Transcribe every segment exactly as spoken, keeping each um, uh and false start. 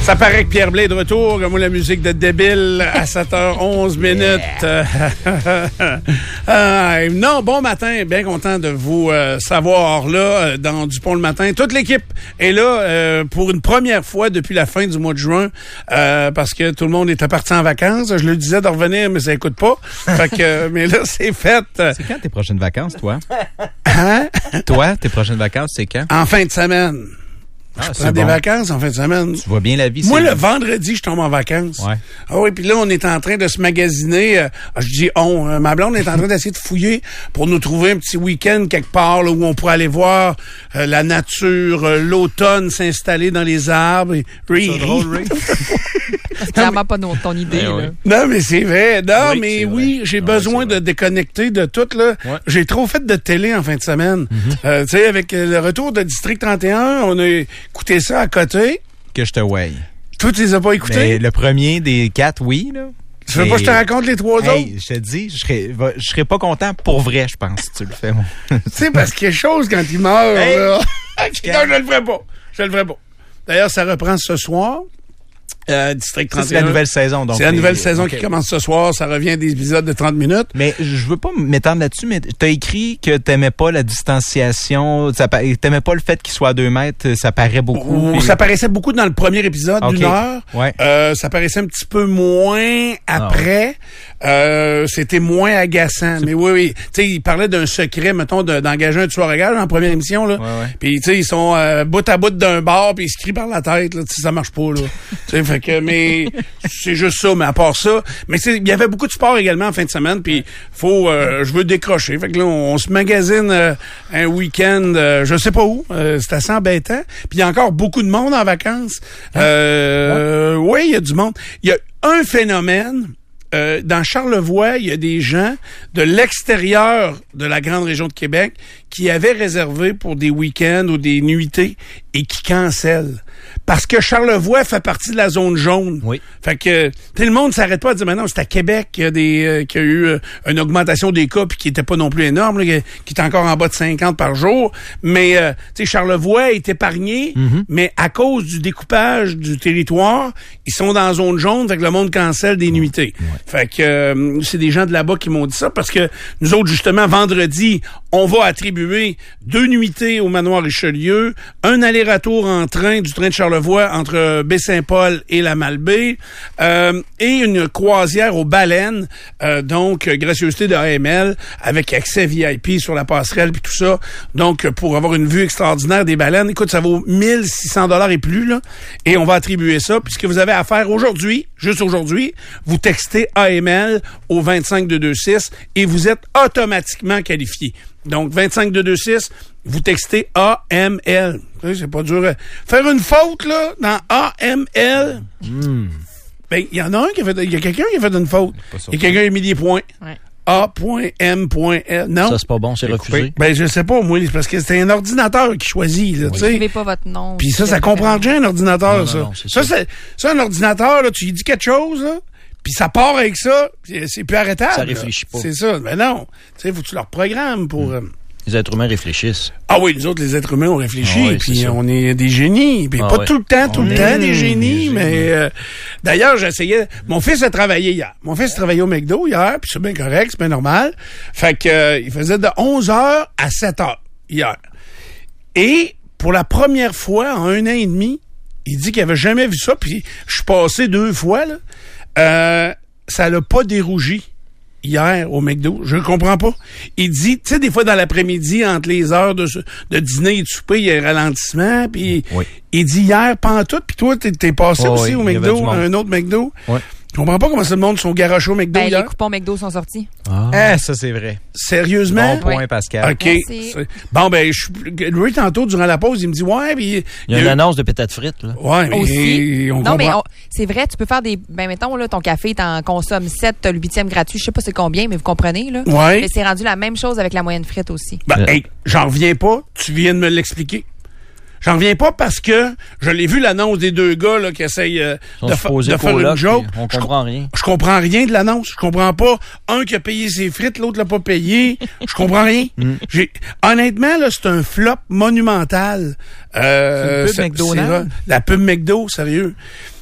Ça paraît que Pierre Blais est de retour, comme moi la musique de débile à sept heures onze minutes. euh, non, bon matin, bien content de vous euh, savoir là dans Dupont le matin. Toute l'équipe est là euh, pour une première fois depuis la fin du mois de juin euh, parce que tout le monde était parti en vacances. Je le disais de revenir, mais ça écoute pas. Fait que, mais là, c'est fait. C'est quand tes prochaines vacances, toi? Hein? Toi, tes prochaines vacances, c'est quand? En fin de semaine. Ah, je prends des bon. vacances en fin de semaine. Tu vois bien la vie. Moi, c'est... le vendredi, je tombe en vacances. Ouais. Ah oui, puis là, on est en train de se magasiner. Euh, je dis on. Euh, ma blonde est en train d'essayer de fouiller pour nous trouver un petit week-end quelque part là, où on pourrait aller voir euh, la nature, euh, l'automne s'installer dans les arbres. Et... C'est drôle, Ray. C'est clairement pas ton, ton idée. Ben là. oui. Non, mais c'est vrai. Non, Oui, mais c'est oui, vrai. j'ai Ah, besoin oui, de déconnecter de tout. Là. Ouais. J'ai trop fait de télé en fin de semaine. Mm-hmm. euh, tu sais, avec le retour de District trente et un, on a écouté ça à côté. Que je te weigh. Toi, tu les as pas écoutés? Mais le premier des quatre, oui, là. Tu veux pas que je te raconte les trois autres? Hey, je te dis, je serais, va- je serais pas content pour vrai, je pense, si tu le fais, moi. Tu sais, parce qu'il y a quelque chose quand il meurt, Hey! là. Ok, non, je le ferai pas. Je le ferai pas. D'ailleurs, ça reprend ce soir. Euh, District Ça, trente et un. c'est la nouvelle saison, donc. C'est la les- nouvelle saison ok. qui commence ce soir. Ça revient à des épisodes de trente minutes. Mais je veux pas m'étendre là-dessus, mais t'as écrit que t'aimais pas la distanciation, ça pa- t'aimais pas le fait qu'il soit à deux mètres, ça paraît beaucoup. Ouh, Puis- ça paraissait beaucoup dans le premier épisode Ok. d'une heure. Ouais. Euh, ça paraissait un petit peu moins après. Euh, c'était moins agaçant. Mais oui, oui. Tu sais, il parlait d'un secret, mettons, de- d'engager un tueur à gages en première émission, là. Ouais, ouais. Puis, tu sais, ils sont euh, bout à bout d'un bar, puis ils se crient par la tête, là. Tu sais, ça marche pas, là. Tu sais, fait que, mais c'est juste ça. Mais à part ça, mais c'est- il y avait beaucoup de sport également en fin de semaine, puis faut, euh, je veux décrocher. Fait que là, on, on se magasine euh, un week-end, euh, je sais pas où. Euh, c'est assez embêtant. Puis il y a encore beaucoup de monde en vacances. Euh, oui, il y a du monde. Il y a un phénomène. Euh, dans Charlevoix, il y a des gens de l'extérieur de la grande région de Québec qui avaient réservé pour des week-ends ou des nuitées et qui cancellent. Parce que Charlevoix fait partie de la zone jaune. Oui. Fait que tu sais, le monde s'arrête pas à dire, mais non, c'est à Québec qu'il y a, des, euh, qu'il y a eu euh, une augmentation des cas puis qui était pas non plus énorme, là, qui est encore en bas de cinquante par jour. Mais euh, tu sais, Charlevoix est épargné, Mm-hmm. mais à cause du découpage du territoire, ils sont dans la zone jaune, fait que le monde cancelle des nuitées. Fait que euh, c'est des gens de là-bas qui m'ont dit ça parce que nous autres, justement, vendredi, on va attribuer deux nuitées au manoir Richelieu, un aller-retour en train du train de Charlevoix entre Baie-Saint-Paul et la Malbaie, euh, et une croisière aux baleines, euh, donc euh, gracieuseté de A M L, avec accès V I P sur la passerelle puis tout ça. Donc, pour avoir une vue extraordinaire des baleines, écoute, ça vaut mille six cents dollars et plus, là, et on va attribuer ça. Puis ce que vous avez à faire aujourd'hui, juste aujourd'hui, vous textez A M L au vingt-cinq deux deux six et vous êtes automatiquement qualifié. Donc, vingt-cinq deux deux six, vous textez A M L. Tu sais, c'est pas dur. à- Faire une faute, là, dans A M L, Hmm. ben, il y en a un qui a fait, il y a quelqu'un qui a fait une faute. Pas sûr. Il y a quelqu'un qui a mis des points. Ouais. A M L. Non? Ça, c'est pas bon, c'est refusé. Ben, je sais pas, moi, c'est parce que c'est un ordinateur qui choisit, là, tu sais. Écrivez pas votre nom. Puis ça, ça comprend rien, un ordinateur, Non, ça. non, non, c'est ça, ça. c'est, ça, un ordinateur, là, tu lui dis quelque chose, là, puis ça part avec ça, puis c'est plus arrêtable. Ça là. réfléchit pas. C'est ça. Mais non. Tu sais, faut que tu leur programmes pour... euh, Les êtres humains réfléchissent. Ah oui, nous autres, les êtres humains, on réfléchit, Ah oui, puis c'est ça. on est des génies. Puis Ah pas ouais. tout le temps, tout On le est temps des des génies, génies. mais... euh, d'ailleurs, j'essayais... Mon fils a travaillé hier. Mon fils a travaillé au McDo hier, puis c'est bien correct, c'est bien normal. Fait que euh, il faisait de onze heures à sept heures hier. Et pour la première fois en un an et demi, il dit qu'il avait jamais vu ça, puis je suis passé deux fois, là. Euh, ça l'a pas dérougi hier au McDo. Je comprends pas. Il dit, tu sais, des fois dans l'après-midi, entre les heures de, de dîner et de souper, il y a un ralentissement, puis Oui. il dit hier, pantoute, puis toi, t'es, t'es passé Oh, aussi oui, au il y avait McDo, du monde. un autre McDo. Ouais. Je comprends pas comment ça le monde sont garochés au McDo Ben, hier. les coupons McDo sont sortis. Ah, ça, c'est vrai. Sérieusement? Bon point, Oui. Pascal. OK. Merci. C'est- Bon, ben, je, lui, tantôt, durant la pause, il me dit, ouais, puis... Il y a une annonce de pétates frites, là. Ouais, mais Aussi. on non, comprend. mais on- c'est vrai, tu peux faire des. Ben, mettons, là, ton café, t'en consommes sept, t'as le huitième gratuit. Je sais pas c'est combien, mais vous comprenez, là. Ouais. Mais c'est rendu la même chose avec la moyenne frite aussi. Ben, Euh. hey, j'en reviens pas. Tu viens de me l'expliquer. J'en reviens pas parce que je l'ai vu l'annonce des deux gars là, qui essayent euh, Ils sont de, fa- supposés de faire une colocs, joke. puis on Je comprend rien. Je comprends rien de l'annonce. Je comprends pas. Un qui a payé ses frites, l'autre l'a pas payé. Je comprends rien. J'ai honnêtement là, c'est un flop monumental. Euh, C'est une pub c'est- McDonald's? c'est- La pub McDo, sérieux.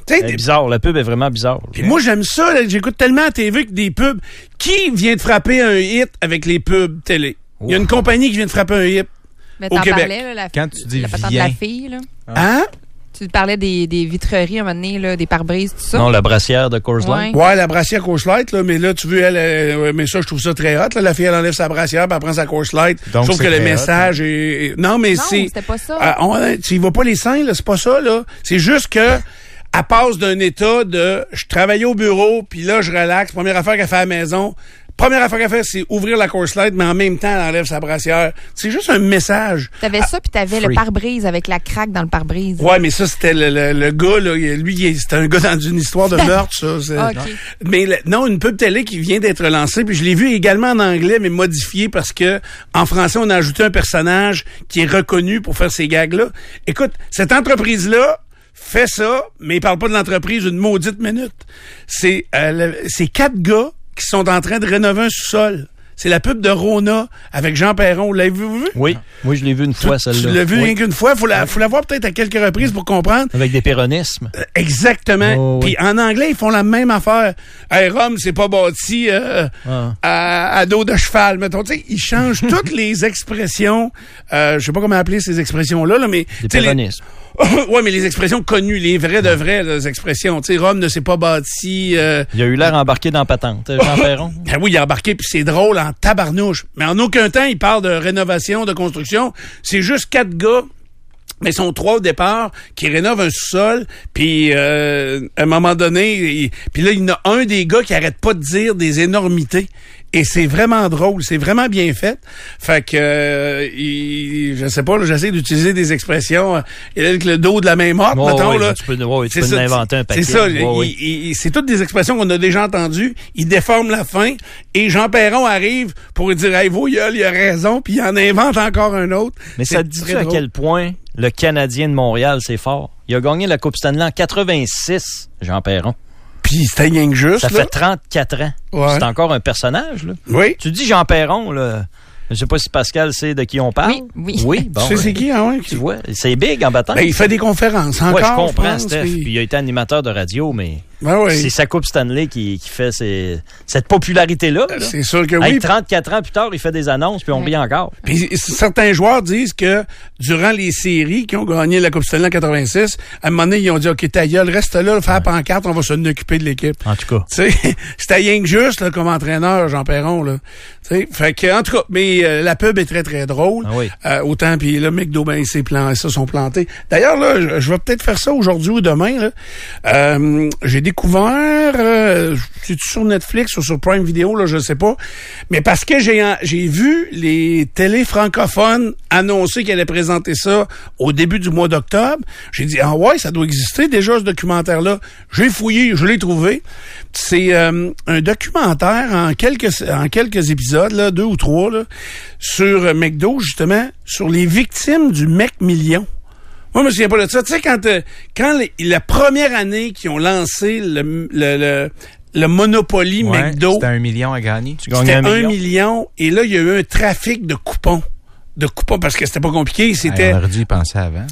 Tu sais, C'est bizarre, la pub est vraiment bizarre. puis moi, j'aime ça. Là, j'écoute tellement à T V que des pubs. Qui vient de frapper un hit avec les pubs télé? Il y a une compagnie qui vient de frapper un hit. Mais au t'en Québec. parlais, là, la, Quand tu dis la patente de vient. la fille, là. Hein? Tu parlais des, des vitreries, à un moment donné, là, des pare-brises, tout ça. Non, la brassière de Coors Light. Ouais. Ouais, la brassière Coors Light, là, mais là, tu veux, elle, euh, mais ça, je trouve ça très hot, là. La fille, elle enlève sa brassière, puis elle prend sa Coors Light. Donc, je trouve c'est que le très message est, est- non, mais Non, c'est, c'était pas ça. Ah, on- tu y vas pas les seins, là, c'est pas ça, là. C'est juste que, elle passe d'un état de, je travaillais au bureau, puis là, je relaxe. Première affaire qu'elle fait à la maison. Première affaire qu'elle fait, c'est ouvrir la Coors Light, mais en même temps, elle enlève sa brassière. C'est juste un message. T'avais ça, puis t'avais le free. pare-brise avec la craque dans le pare-brise. Ouais, mais ça, c'était le, le, le gars, là. Lui, il est- c'était un gars dans une histoire de meurtre, ça. c'est- Ah, OK. Mais le- non, une pub télé qui vient d'être lancée, puis je l'ai vu également en anglais, mais modifié parce que en français, on a ajouté un personnage qui est reconnu pour faire ces gags-là. Écoute, cette entreprise-là fait ça, mais il parle pas de l'entreprise une maudite minute. C'est euh, le- c'est quatre gars qui sont en train de rénover un sous-sol. C'est la pub de Rona avec Jean Perron. L'avez-vous vu? Oui, oui, je l'ai vu une fois, Tu celle-là. l'as vu Oui. rien qu'une fois. Faut la, faut la voir peut-être à quelques reprises pour comprendre. Avec des péronismes. Euh, Exactement. Oh, oui. Puis en anglais, ils font la même affaire. Hey, Rome, c'est pas bâti euh, Ah. à, à dos de cheval, mettons. Tu sais, ils changent toutes les expressions. Euh, je sais pas comment appeler ces expressions-là, là, mais... Des tu sais, les- péronismes. ouais, mais les expressions connues, les vraies de vraies les expressions. Tu sais, Rome ne s'est pas bâti... Euh, Il a eu l'air embarqué dans Patente, euh, Jean Perron. ben oui, il a embarqué, puis c'est drôle en tabarnouche. Mais en aucun temps, il parle de rénovation, de construction. C'est juste quatre gars, mais ils sont trois au départ, qui rénovent un sous-sol. Puis euh, à un moment donné, il- puis là, il y en a un des gars qui arrête pas de dire des énormités. Et c'est vraiment drôle, c'est vraiment bien fait. Fait que, euh, il, je sais pas, là, j'essaie d'utiliser des expressions euh, avec le dos de la même morte, Oh, mettons, oui, là. tu peux, ouais, tu C'est peux ça, inventer un paquet. C'est ça, Ouais, il- oui. il- c'est toutes des expressions qu'on a déjà entendues. Il déforme la fin et Jean Perron arrive pour dire « Hey, vos gueules, il a raison », puis il en invente encore un autre. Mais C'est ça te dit très à drôle. quel point le Canadien de Montréal, c'est fort? Il a gagné la Coupe Stanley en quatre-vingt-six, Jean Perron. Puis c'était rien que juste, Ça là. fait trente-quatre ans. Ouais. C'est encore un personnage, là. Oui. Tu dis Jean Perron, là. Je sais pas si Pascal sait de qui on parle. Oui, oui. Oui, bon. tu sais c'est qui, hein, ouais, Tu qui- vois, c'est big en battant. Ben, il fait des conférences encore, Ouais, je comprends, pense, Steph. puis- Puis il a été animateur de radio, mais Ben oui. c'est sa Coupe Stanley qui, qui fait ces- cette popularité-là. là. C'est sûr que Hey, oui. trente-quatre ans plus tard, il fait des annonces, puis on rit encore. Puis certains joueurs disent que durant les séries qui ont gagné la Coupe Stanley en quatre-vingt-six, à un moment donné, ils ont dit « OK, ta gueule, reste là, fais la pancarte, on va s'en occuper de l'équipe. » En tout cas. Tu sais, c'était rien que juste là, comme entraîneur, Jean Perron. Là. Tu sais, fait que, en tout cas, mais euh, la pub est très, très drôle. Ah oui. Euh, autant, puis là, McDo, ben, ils plan, ça sont plantés. D'ailleurs, là, je, je vais peut-être faire ça aujourd'hui ou demain. Là. Euh, j'ai découvert, euh, c'est-tu sur Netflix ou sur Prime Video, là, je sais pas. Mais parce que j'ai en- j'ai vu les télés francophones annoncer qu'elles allaient présenter ça au début du mois d'octobre, j'ai dit, ah ouais, ça doit exister déjà, ce documentaire-là. J'ai fouillé, je l'ai trouvé. C'est euh, un documentaire en quelques en quelques épisodes, là, deux ou trois, là, sur euh, McDo, justement, sur les victimes du Mec Million. Moi, je me souviens pas de ça. Tu sais, quand, euh, quand les- la première année qu'ils ont lancé le, le, le, le Monopoly Ouais, McDo, c'était un million à gagner. Tu gagnes c'était un un million. million. Et là, il y a eu un trafic de coupons. De coupons, parce que c'était pas compliqué. C'était... Hey, on aurait dû y penser avant.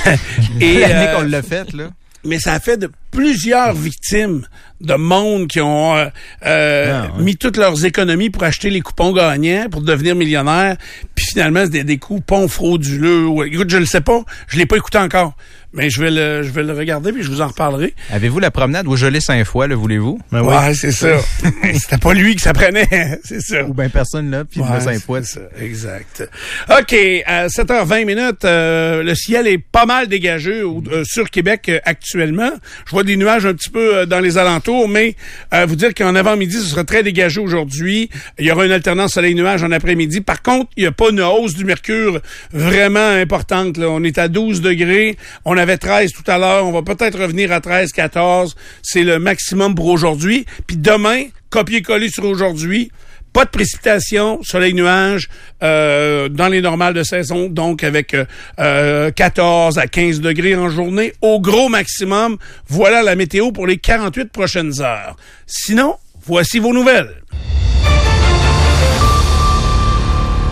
et, L'année euh, qu'on l'a faite, là. mais ça a fait de plusieurs victimes de monde qui ont euh, euh, Ah, ouais. mis toutes leurs économies pour acheter les coupons gagnants, pour devenir millionnaires, puis finalement, c'est des, des coupons frauduleux. Ouais, écoute, je le sais pas, je l'ai pas écouté encore, mais je vais le je vais le regarder, puis je vous en reparlerai. Avez-vous la promenade où je l'ai cinq fois, le voulez-vous? Ben oui. Ouais, c'est ça. C'était pas lui qui s'apprenait, c'est ça. Ou bien personne là, puis il Ouais, l'a cinq fois. c'est ça, exact. OK, à sept heures vingt minutes, euh, le ciel est pas mal dégagé au- euh, sur Québec euh, actuellement. Je vois des nuages un petit peu euh, dans les alentours, mais euh, vous dire qu'en avant-midi, ce sera très dégagé aujourd'hui. Il y aura une alternance soleil-nuage en après-midi. Par contre, il n'y a pas une hausse du mercure vraiment importante, là. On est à douze degrés. On avait treize tout à l'heure. On va peut-être revenir à treize, quatorze. C'est le maximum pour aujourd'hui. Puis demain, copier-coller sur aujourd'hui. Pas de précipitation, soleil-nuage, euh, dans les normales de saison, donc avec euh, euh, quatorze à quinze degrés en journée, au gros maximum. Voilà la météo pour les quarante-huit prochaines heures. Sinon, voici vos nouvelles.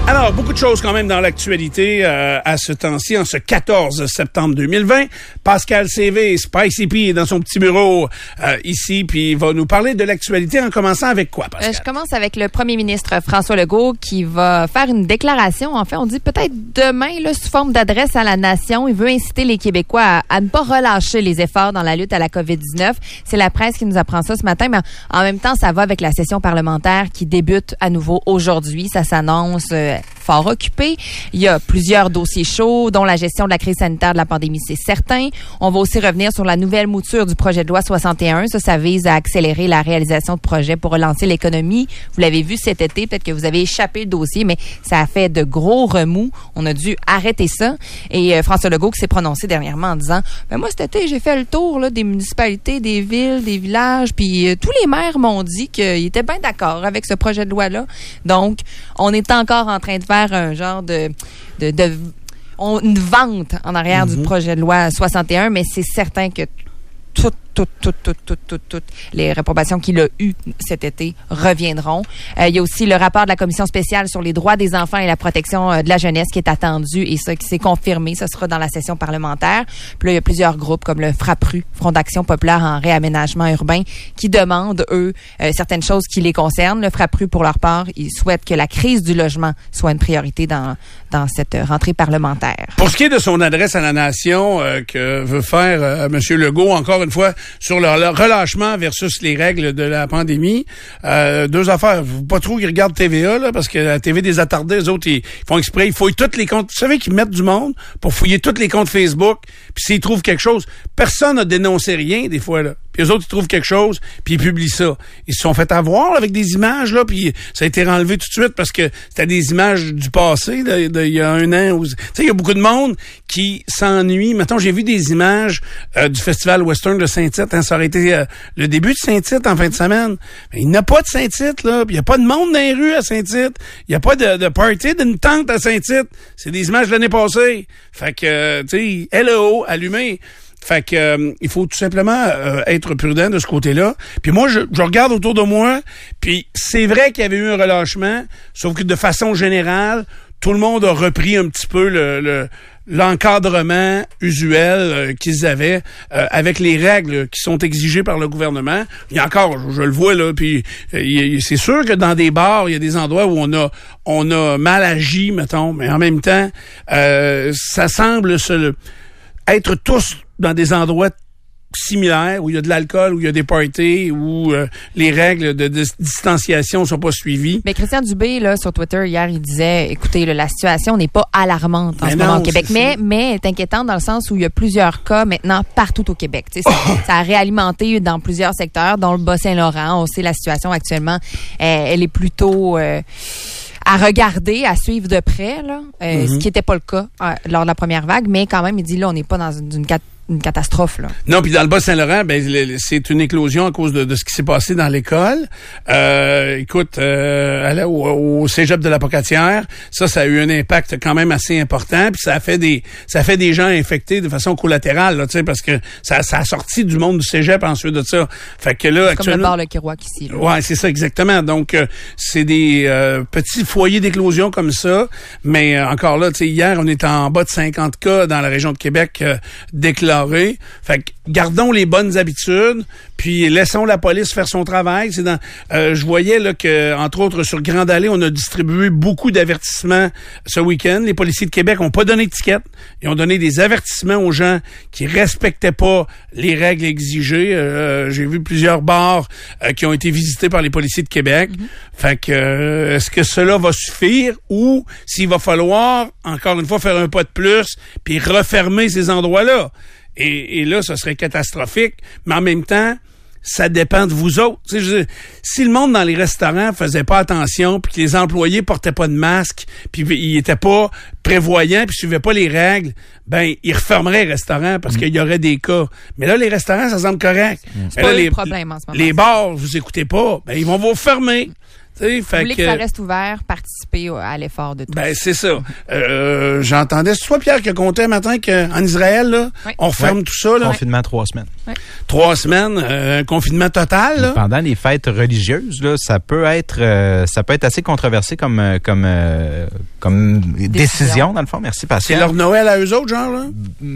Alors, beaucoup de choses quand même dans l'actualité euh, à ce temps-ci, en ce quatorze septembre deux mille vingt. Pascal C V, Spicy P, est dans son petit bureau euh, ici, puis il va nous parler de l'actualité en commençant avec quoi, Pascal? Euh, je commence avec le premier ministre François Legault qui va faire une déclaration. En fait, on dit peut-être demain, là, sous forme d'adresse à la nation. Il veut inciter les Québécois à, à ne pas relâcher les efforts dans la lutte à la covid dix-neuf. C'est la presse qui nous apprend ça ce matin, mais en même temps, ça va avec la session parlementaire qui débute à nouveau aujourd'hui. Ça s'annonce euh, fort occupé. Il y a plusieurs dossiers chauds, dont la gestion de la crise sanitaire de la pandémie, c'est certain. On va aussi revenir sur la nouvelle mouture du projet de loi soixante et un. Ça, ça vise à accélérer la réalisation de projets pour relancer l'économie. Vous l'avez vu cet été, peut-être que vous avez échappé le dossier, mais ça a fait de gros remous. On a dû arrêter ça. Et euh, François Legault qui s'est prononcé dernièrement en disant, ben moi cet été, j'ai fait le tour là, des municipalités, des villes, des villages, puis euh, tous les maires m'ont dit qu'ils étaient bien d'accord avec ce projet de loi-là. Donc, on est encore en train de faire un genre de, de, de on, une vente en arrière mm-hmm. du projet de loi soixante et un, mais c'est certain que tout, toutes, toutes, toutes, toutes, toutes, toutes les réprobations qu'il a eues cet été reviendront. Euh, il y a aussi le rapport de la commission spéciale sur les droits des enfants et la protection euh, de la jeunesse qui est attendu et ça qui s'est confirmé. Ça sera dans la session parlementaire. Puis là, il y a plusieurs groupes comme le FRAPRU, Front d'action populaire en réaménagement urbain, qui demandent, eux, euh, certaines choses qui les concernent. Le FRAPRU, pour leur part, ils souhaitent que la crise du logement soit une priorité dans, dans cette rentrée parlementaire. Pour ce qui est de son adresse à la nation euh, que veut faire euh, M. Legault, encore une fois, sur le relâchement versus les règles de la pandémie. Euh, deux affaires. Pas trop qu'ils regardent T V A, là, parce que la T V des attardés, eux autres, ils font exprès, ils fouillent tous les comptes. Vous savez qu'ils mettent du monde pour fouiller tous les comptes Facebook, puis s'ils trouvent quelque chose, personne n'a dénoncé rien, des fois, là. Puis eux autres, ils trouvent quelque chose, puis ils publient ça. Ils se sont fait avoir là, avec des images, là, puis ça a été renlevé tout de suite parce que c'était des images du passé, là, de, il y a un an. Tu sais, il y a beaucoup de monde qui s'ennuie. Mettons, j'ai vu des images euh, du Festival Western de Saint-Tite. Hein, ça aurait été euh, le début de Saint-Tite en fin de semaine. Mais il n'y a pas de Saint-Tite, là. Il n'y a pas de monde dans les rues à Saint-Tite. Il n'y a pas de, de party d'une tente à Saint-Tite. C'est des images de l'année passée. Fait que, euh, tu sais, L E O, allumé. Fait que euh, il faut tout simplement euh, être prudent de ce côté-là. Puis moi, je, je regarde autour de moi, puis c'est vrai qu'il y avait eu un relâchement, sauf que de façon générale, tout le monde a repris un petit peu le, le l'encadrement usuel euh, qu'ils avaient euh, avec les règles qui sont exigées par le gouvernement. Il y a encore, je, je le vois là, puis euh, c'est sûr que dans des bars, il y a des endroits où on a on a mal agi, mettons, mais en même temps, euh, ça semble se être tous dans des endroits similaires, où il y a de l'alcool, où il y a des parties, où euh, les règles de, de distanciation sont pas suivies. Mais Christian Dubé, là, sur Twitter, hier, il disait, écoutez, là, la situation n'est pas alarmante en mais ce non, moment au Québec, mais, mais est inquiétante dans le sens où il y a plusieurs cas maintenant partout au Québec. Tu sais, oh. Ça a réalimenté dans plusieurs secteurs, dont le Bas-Saint-Laurent. On sait la situation actuellement, elle, elle est plutôt... Euh, à regarder, à suivre de près, là, euh, mm-hmm. ce qui n'était pas le cas euh, lors de la première vague, mais quand même, il dit là, on n'est pas dans une, une, cat- une catastrophe. Là. Non, puis dans le Bas-Saint-Laurent, ben, c'est une éclosion à cause de, de ce qui s'est passé dans l'école. Euh, écoute, euh, au, au cégep de la Pocatière, ça, ça a eu un impact quand même assez important, puis ça a fait des ça a fait des gens infectés de façon collatérale, là, tu sais, parce que ça, ça a sorti du monde du cégep ensuite de ça. Fait que là, c'est comme le bar Le Kiroak ici. Là. Ouais, c'est ça, exactement. Donc, euh, c'est des euh, petits foyers d'éclosion comme ça, mais euh, encore là, tu sais, hier, on était en bas de cinquante cas dans la région de Québec euh, déclarés. Fait que gardons les bonnes habitudes, puis laissons la police faire son travail. C'est dans, euh, je voyais là que, entre autres, sur Grande Allée, on a distribué beaucoup d'avertissements ce week-end. Les policiers de Québec n'ont pas donné de tickets. Ils ont donné des avertissements aux gens qui respectaient pas les règles exigées. Euh, j'ai vu plusieurs bars euh, qui ont été visités par les policiers de Québec. Mm-hmm. Fait que, euh, est-ce que cela va suffire ou s'il va falloir, encore une fois, faire un pas de plus puis refermer ces endroits-là? Et, et là, ça serait catastrophique. Mais en même temps, ça dépend de vous autres. Tu sais, je veux dire, si le monde dans les restaurants faisait pas attention, puis que les employés portaient pas de masque, puis ils étaient pas prévoyants, puis suivaient pas les règles, ben ils refermeraient les restaurants parce mmh. qu'il y aurait des cas. Mais là, les restaurants, ça semble correct. Mmh. C'est pas là, le les, problème en ce moment. Les bars, vous écoutez pas, ben ils vont vous fermer. Vous voulez que, que ça reste ouvert, participer à l'effort de tous. Ben, c'est ça. Euh, j'entendais, c'est toi, Pierre, qui a compté un matin qu'en Israël, là, oui. on ferme oui. tout ça. Là. Confinement trois semaines. Oui. Ouais. Trois semaines, euh, un confinement total. Là. Pendant les fêtes religieuses, là, ça peut être euh, ça peut être assez controversé comme euh, comme euh, comme décision. décision dans le fond. Merci Pascal. C'est leur Noël à eux autres, genre là.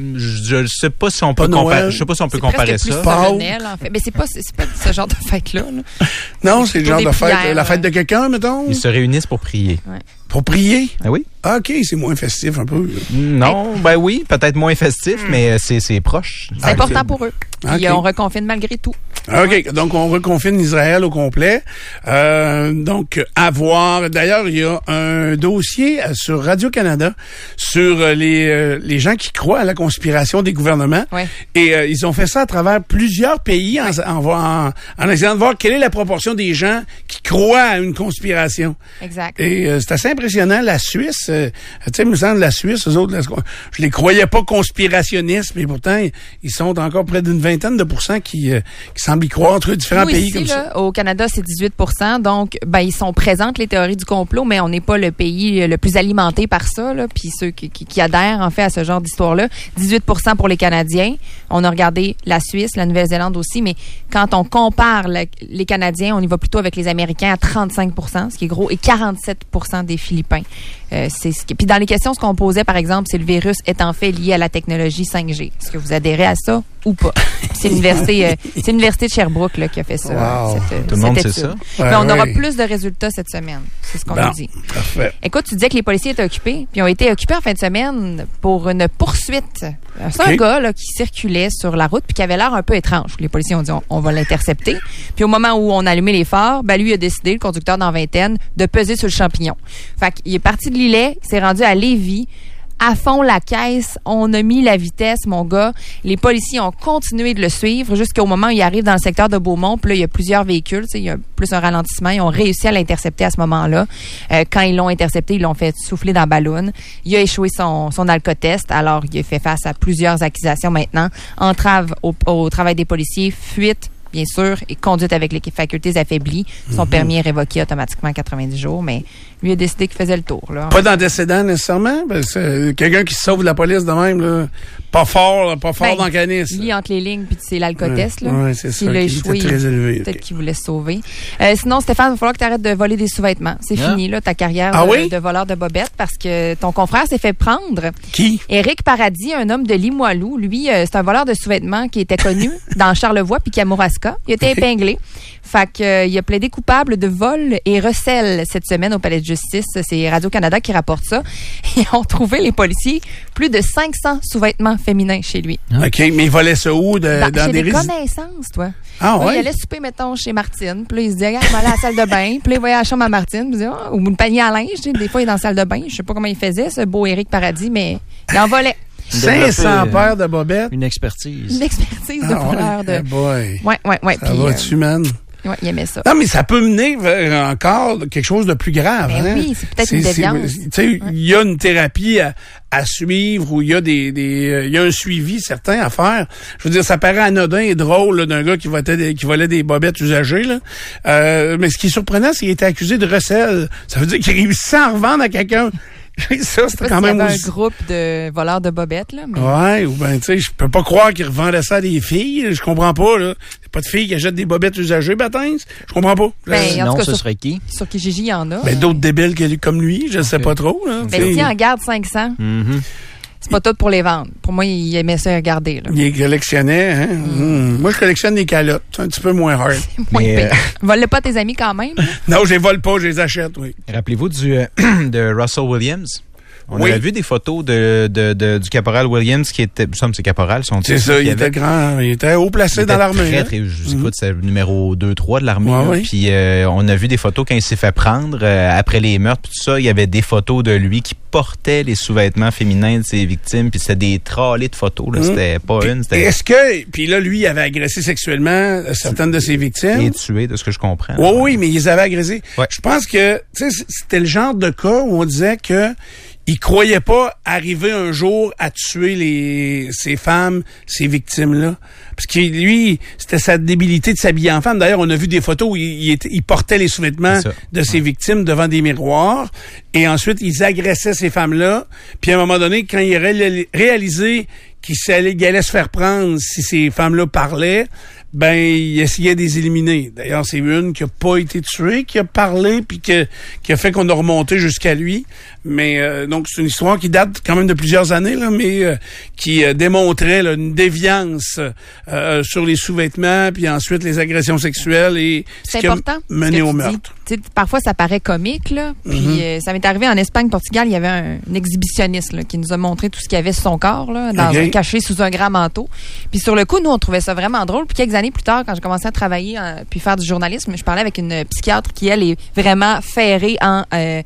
Je ne sais pas si on peut Pas comparer. Noël. Je sais pas si on peut C'est comparer presque ça. plus solennel, en fait. Mais c'est pas, c'est pas ce genre de fête-là. Là. Non, c'est le genre des de fête, prières, la fête ouais. de quelqu'un, mettons. Ils se réunissent pour prier. Ouais. Pour prier. Ah oui? Ah, OK, c'est moins festif un peu. Non, ben oui, peut-être moins festif, mais c'est c'est proche. C'est important pour eux. Puis Ok. euh, on reconfine malgré tout. OK, donc on reconfine Israël au complet. Euh, donc, à voir. D'ailleurs, il y a un dossier sur Radio-Canada sur les, euh, les gens qui croient à la conspiration des gouvernements. Ouais. Et euh, ils ont fait ça à travers plusieurs pays en, en, en, en essayant de voir quelle est la proportion des gens qui croient à une conspiration. Exact. Et euh, c'est assez impressionnant. La Suisse, euh, tu sais, il me semble, la Suisse, eux autres, là, je les croyais pas conspirationnistes, mais pourtant, ils sont encore près d'une vingtaine de pourcents qui, euh, qui semblent y croire entre différents Nous, pays ici, comme ça. là, au Canada, c'est dix-huit pour cent. Donc, ben, ils sont présentes, les théories du complot, mais on n'est pas le pays le plus alimenté par ça. Là, puis ceux qui, qui, qui adhèrent, en fait, à ce genre d'histoire-là. dix-huit pour cent pour les Canadiens. On a regardé la Suisse, la Nouvelle-Zélande aussi, mais quand on compare la- les Canadiens, on y va plutôt avec les Américains à trente-cinq pour cent, ce qui est gros, et quarante-sept pour cent des Philippins. Euh, c'est ce qui... Puis dans les questions, ce qu'on posait, par exemple, c'est le virus est en fait lié à la technologie cinq G. Est-ce que vous adhérez à ça ou pas? C'est l'université, euh, c'est l'université de Sherbrooke là, qui a fait ça. Wow. Cette, euh, Tout le monde cette sait étude. ça. Mais Ouais, on aura ouais. plus de résultats cette semaine. C'est ce qu'on Bon, nous dit. parfait. Écoute, tu disais que les policiers étaient occupés, puis ont été occupés en fin de semaine pour une poursuite. C'est Ok. un gars là, qui circulait sur la route puis qui avait l'air un peu étrange. Les policiers ont dit on, on va l'intercepter. Puis au moment où on allumait les phares, ben lui a décidé, le conducteur dans vingtaine, de peser sur le champignon. Fait qu'il est parti de Lillet, il s'est rendu à Lévis. À fond la caisse, on a mis la vitesse, mon gars. Les policiers ont continué de le suivre jusqu'au moment où il arrive dans le secteur de Beaumont. Puis là, il y a plusieurs véhicules, tu sais, il y a plus un ralentissement. Ils ont réussi à l'intercepter à ce moment-là. Euh, quand ils l'ont intercepté, ils l'ont fait souffler dans la balloune. Il a échoué son, son alcotest. Alors, il a fait face à plusieurs accusations maintenant. Entrave au, au travail des policiers, fuite, bien sûr, et conduite avec les facultés affaiblies. Son permis est révoqué automatiquement à quatre-vingt-dix jours, mais lui a décidé qu'il faisait le tour. Là. Pas d'antécédent nécessairement, parce que euh, quelqu'un qui se sauve de la police de même, là, pas fort, là, pas fort Ben, dans le canis. Lis entre les lignes, puis c'est l'alcotest. Ouais, là. ouais, c'est S'il ça, a qui était échoué, très élevé, peut-être ok. qu'il voulait se sauver. Euh, sinon, Stéphane, il va falloir que tu arrêtes de voler des sous-vêtements. C'est Ah. fini, là, ta carrière Ah de, oui? de voleur de bobettes, parce que ton confrère s'est fait prendre. Qui? Éric Paradis, un homme de Limoilou, lui, euh, c'est un voleur de sous-vêtements qui était connu dans Charlevoix puis Kamouraska. Il a été épinglé. Fait que, euh, il a plaidé coupable de vol et recel cette semaine au palais de justice. C'est Radio-Canada qui rapporte ça. Ils ont trouvé, les policiers, plus de cinq cents sous-vêtements féminins chez lui. OK, mais il volait ça où? De, Dans, dans chez des des résidences? connaissances, toi. Ah Ouais, ouais? il allait souper, mettons, chez Martine. Puis là, il se dit, regarde, il va aller à la salle de bain. Puis là, il va aller à la chambre à Martine. Puis il dit, ah, ou le panier à linge. Tu sais, des fois, il est dans la salle de bain. Je sais pas comment il faisait, ce beau Éric Paradis, mais il en volait. cinq cents Développer, euh, paires de bobettes? Une expertise. Une expertise de Ah voleur ouais? de... Eh boy. Ouais, ouais, ouais. Ça Puis, va-tu, man? euh, ouais, il aimait ça. Non, mais ça peut mener vers encore quelque chose de plus grave. Ben hein? oui, c'est peut-être une déviance. Tu sais, il y a une thérapie à, à suivre ou il y a des, des euh, il y a un suivi certain à faire. Je veux dire, ça paraît anodin et drôle là, d'un gars qui volait, des, qui volait des bobettes usagées. Là. Euh, mais ce qui est surprenant, c'est qu'il a été accusé de recel. Ça veut dire qu'il réussit à en revendre à quelqu'un. Ça, Je sais c'était pas quand s'il y même avait aussi... un groupe de voleurs de bobettes, là. Mais... Ouais, ou ben tu sais, je peux pas croire qu'ils revendaient ça à des filles. Je comprends pas, là. Y a pas de filles qui achètent des bobettes usagées, Baptiste. Je comprends pas. Ben, en Sinon, tout cas, ce sur- serait qui? Sur Kijiji, il y en a. Ben, d'autres débiles que- comme lui, je sais pas trop. Là. Ben, Tu sais, s'il en garde cinq cents, Mhm. c'est pas tout pour les vendre. Pour moi, il aimait ça regarder, là. il les collectionnait. Hein? Hum. Moi, je collectionne des calottes. C'est un petit peu moins hard. Moins Mais, pire. Vole pas tes amis quand même. Non, je les vole pas, je les achète, oui. Rappelez-vous du euh, de Russell Williams. On Oui. avait vu des photos de, de, de- du caporal Williams qui était, nous sommes ses caporals, son C'est titre, ça, qui il avait- était grand, il était haut placé il dans était l'armée. Très, hein. très, je sais Mhm. pas, c'est le numéro deux trois de l'armée. Ouais, là. oui. Puis euh, on a vu des photos quand il s'est fait prendre euh, après les meurtres, puis tout ça. Il y avait des photos de lui qui portait les sous-vêtements féminins de ses victimes, puis c'était des tralées de photos. Là. Mhm. C'était pas Puis, une, c'était Est-ce que, puis là, lui, il avait agressé sexuellement certaines de ses victimes. et tué, de ce que je comprends. Oui, oui, mais ils les avaient agressés. Ouais. Je pense que, tu sais, c'était le genre de cas où on disait que il croyait pas arriver un jour à tuer les ces femmes, ces victimes-là. Parce que lui, c'était sa débilité de s'habiller en femme. D'ailleurs, on a vu des photos où il, il, était- il portait les sous-vêtements C'est ça. de ses victimes devant des miroirs. Et ensuite, ils agressaient ces femmes-là. Puis à un moment donné, quand il a ré- réalisé qui s'allait, qui allait se faire prendre si ces femmes-là parlaient, ben il essayait de les éliminer. D'ailleurs, c'est une qui a pas été tuée, qui a parlé, puis que, qui a fait qu'on a remonté jusqu'à lui. Mais euh, donc, c'est une histoire qui date quand même de plusieurs années, là, mais euh, qui euh, démontrait là, une déviance euh, sur les sous-vêtements, puis ensuite les agressions sexuelles et c'est ce important, qui a mené au meurtre. T'sais, parfois, ça paraît comique, là. Puis mm-hmm. euh, ça m'est arrivé en Espagne, Portugal, il y avait un, un exhibitionniste là, qui nous a montré tout ce qu'il y avait sur son corps, là, dans okay. un, caché sous un grand manteau. Puis sur le coup, nous, on trouvait ça vraiment drôle. Puis quelques années plus tard, quand j'ai commencé à travailler euh, puis faire du journalisme, je parlais avec une psychiatre qui, elle, est vraiment ferrée en, euh,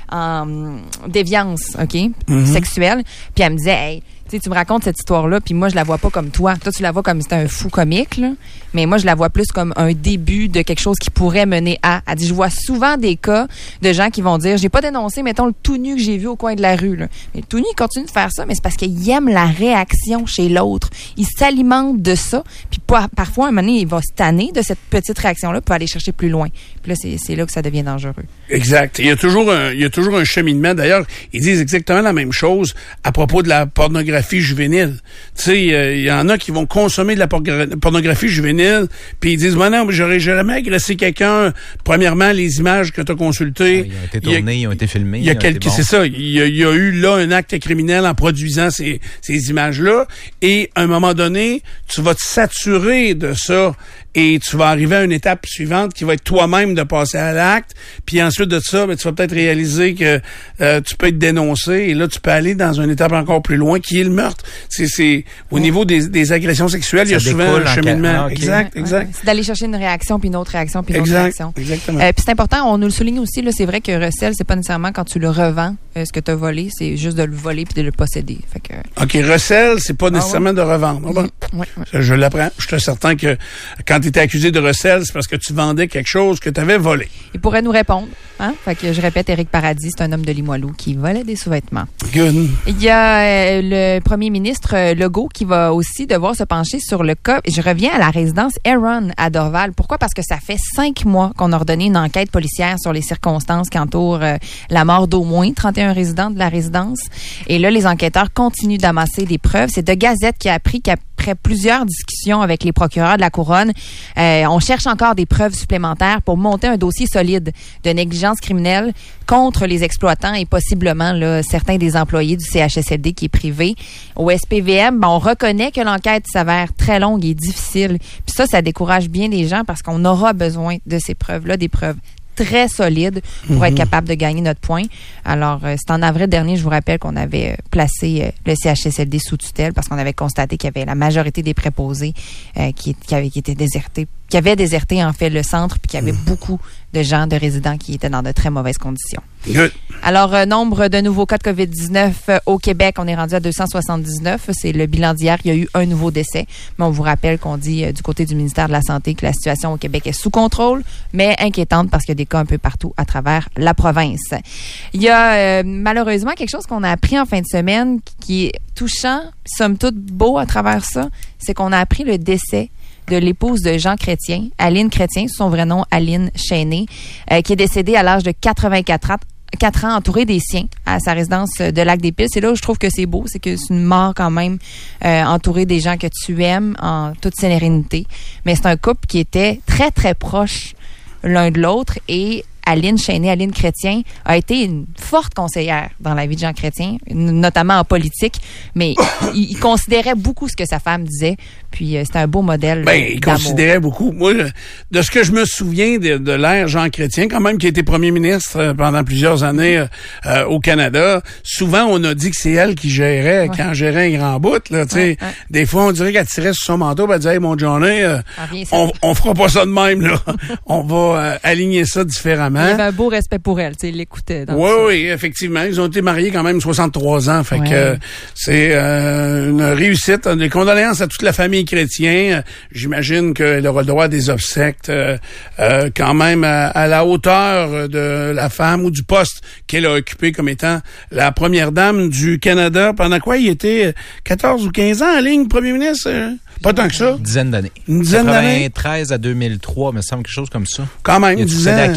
en déviance, OK, mm-hmm. sexuelle. Puis elle me disait, hey, tu sais, tu me racontes cette histoire-là, puis moi, je la vois pas comme toi. Toi, tu la vois comme c'était un fou comique, là. Mais moi, je la vois plus comme un début de quelque chose qui pourrait mener à. Elle dit, je vois souvent des cas de gens qui vont dire, j'ai pas dénoncé, mettons, le tout nu que j'ai vu au coin de la rue, là. Mais le tout nu, il continue de faire ça, mais c'est parce qu'il aime la réaction chez l'autre. Il s'alimente de ça, puis parfois, à un moment donné, il va se tanner de cette petite réaction-là, pour aller chercher plus loin. Puis là, c'est, c'est là que ça devient dangereux. Exact. Il y a toujours un, il y a toujours un cheminement. D'ailleurs, ils disent exactement la même chose à propos de la pornographie juvénile. Tu sais, il euh, y en a qui vont consommer de la porgra- pornographie juvénile, puis ils disent, ben non, mais j'aurais jamais agressé quelqu'un. Premièrement, les images que tu as consultées. Ah, ils ont été tournés, ils ont été filmés. Il y a quelques, c'est ça. Il y, a, il y a eu là un acte criminel en produisant ces, ces images-là. Et à un moment donné, tu vas te saturer de ça. Et tu vas arriver à une étape suivante qui va être toi-même de passer à l'acte. Puis ensuite de ça, ben, tu vas peut-être réaliser que euh, tu peux être dénoncé. Et là, tu peux aller dans une étape encore plus loin, qui est le meurtre. C'est, c'est au ouais. niveau des, des agressions sexuelles, ça il y a souvent un cheminement. Ah, okay. Exact, exact. Ouais. C'est d'aller chercher une réaction, puis une autre réaction, puis une exact, autre réaction. Exactement. Euh, puis c'est important, on nous le souligne aussi, là, c'est vrai que recel, c'est pas nécessairement quand tu le revends, euh, ce que tu as volé, c'est juste de le voler puis de le posséder. Fait que... OK, recel, c'est pas nécessairement ah, ouais. de revendre. Ah, bon. mmh. ouais, ouais. Je l'apprends. Je suis certain que quand tu étais accusé de recel, c'est parce que tu vendais quelque chose que tu avais volé. Il pourrait nous répondre. Hein? Fait que je répète, Éric Paradis, c'est un homme de Limoilou qui volait des sous-vêtements. Good. Il y a euh, le premier ministre euh, Legault qui va aussi devoir se pencher sur le cas. Je reviens à la résidence Heron à Dorval. Pourquoi? Parce que ça fait cinq mois qu'on a ordonné une enquête policière sur les circonstances qui entourent euh, la mort d'au moins trente et un résidents de la résidence. Et là, les enquêteurs continuent d'amasser des preuves. C'est De Gazette qui a appris qu'après plusieurs discussions avec les procureurs de la Couronne, euh, on cherche encore des preuves supplémentaires pour monter un dossier solide de négligence criminelle contre les exploitants et possiblement là, certains des employés du C H S L D qui est privé. Au S P V M, ben, on reconnaît que l'enquête s'avère très longue et difficile. Puis ça, ça décourage bien les gens parce qu'on aura besoin de ces preuves-là, des preuves très solides pour mm-hmm. être capable de gagner notre point. Alors, euh, c'est en avril dernier, je vous rappelle qu'on avait euh, placé euh, le C H S L D sous tutelle parce qu'on avait constaté qu'il y avait la majorité des préposés euh, qui, qui, avaient, qui étaient désertés, qui avaient déserté en fait le centre puis qu'il y avait mm-hmm. beaucoup de gens, de résidents qui étaient dans de très mauvaises conditions. Good. Alors, euh, nombre de nouveaux cas de covid dix-neuf euh, au Québec, on est rendu à deux cent soixante-dix-neuf. C'est le bilan d'hier. Il y a eu un nouveau décès. Mais on vous rappelle qu'on dit euh, du côté du ministère de la Santé que la situation au Québec est sous contrôle, mais inquiétante parce qu'il y a des cas un peu partout à travers la province. Il y a euh, malheureusement quelque chose qu'on a appris en fin de semaine qui est touchant, somme toute beau à travers ça, c'est qu'on a appris le décès de l'épouse de Jean Chrétien, Aline Chrétien, son vrai nom, Aline Chesnay, euh, qui est décédée à l'âge de quatre-vingt-quatre ans, quatre ans, entourée des siens à sa résidence de Lac-des-Piles. C'est là où je trouve que c'est beau, c'est que c'est une mort quand même euh, entourée des gens que tu aimes en toute sérénité. Mais c'est un couple qui était très, très proche l'un de l'autre et Aline Chesnay, Aline Chrétien, a été une forte conseillère dans la vie de Jean Chrétien, notamment en politique, mais il, il considérait beaucoup ce que sa femme disait, puis euh, c'était un beau modèle ben, d'amour. Il considérait beaucoup. Moi, de ce que je me souviens de, de l'ère Jean Chrétien, quand même, qui a été premier ministre pendant plusieurs années euh, au Canada, souvent on a dit que c'est elle qui gérait, ouais. quand elle gérait un grand bout, là, tu sais. Ouais, ouais. Des fois, on dirait qu'elle tirait sur son manteau, elle disait, hey, mon Johnny, euh, on, on fera pas ça de même, là. On va euh, aligner ça différemment. Il y avait un beau respect pour elle, tu sais, il l'écoutait. Oui, oui, effectivement. Ils ont été mariés quand même soixante-trois ans, fait ouais. que euh, c'est euh, une réussite. Des condoléances à toute la famille chrétienne. J'imagine qu'elle aura le droit à des obsèques euh, euh, quand même à, à la hauteur de la femme ou du poste qu'elle a occupé comme étant la première dame du Canada. Pendant quoi il était quatorze ou quinze ans en ligne, premier ministre? Euh? Pas tant que ça. Une dizaine d'années. Une dizaine d'années. quatre-vingt-treize à deux mille trois, me semble quelque chose comme ça. Quand même, il a succédé à Kim Campbell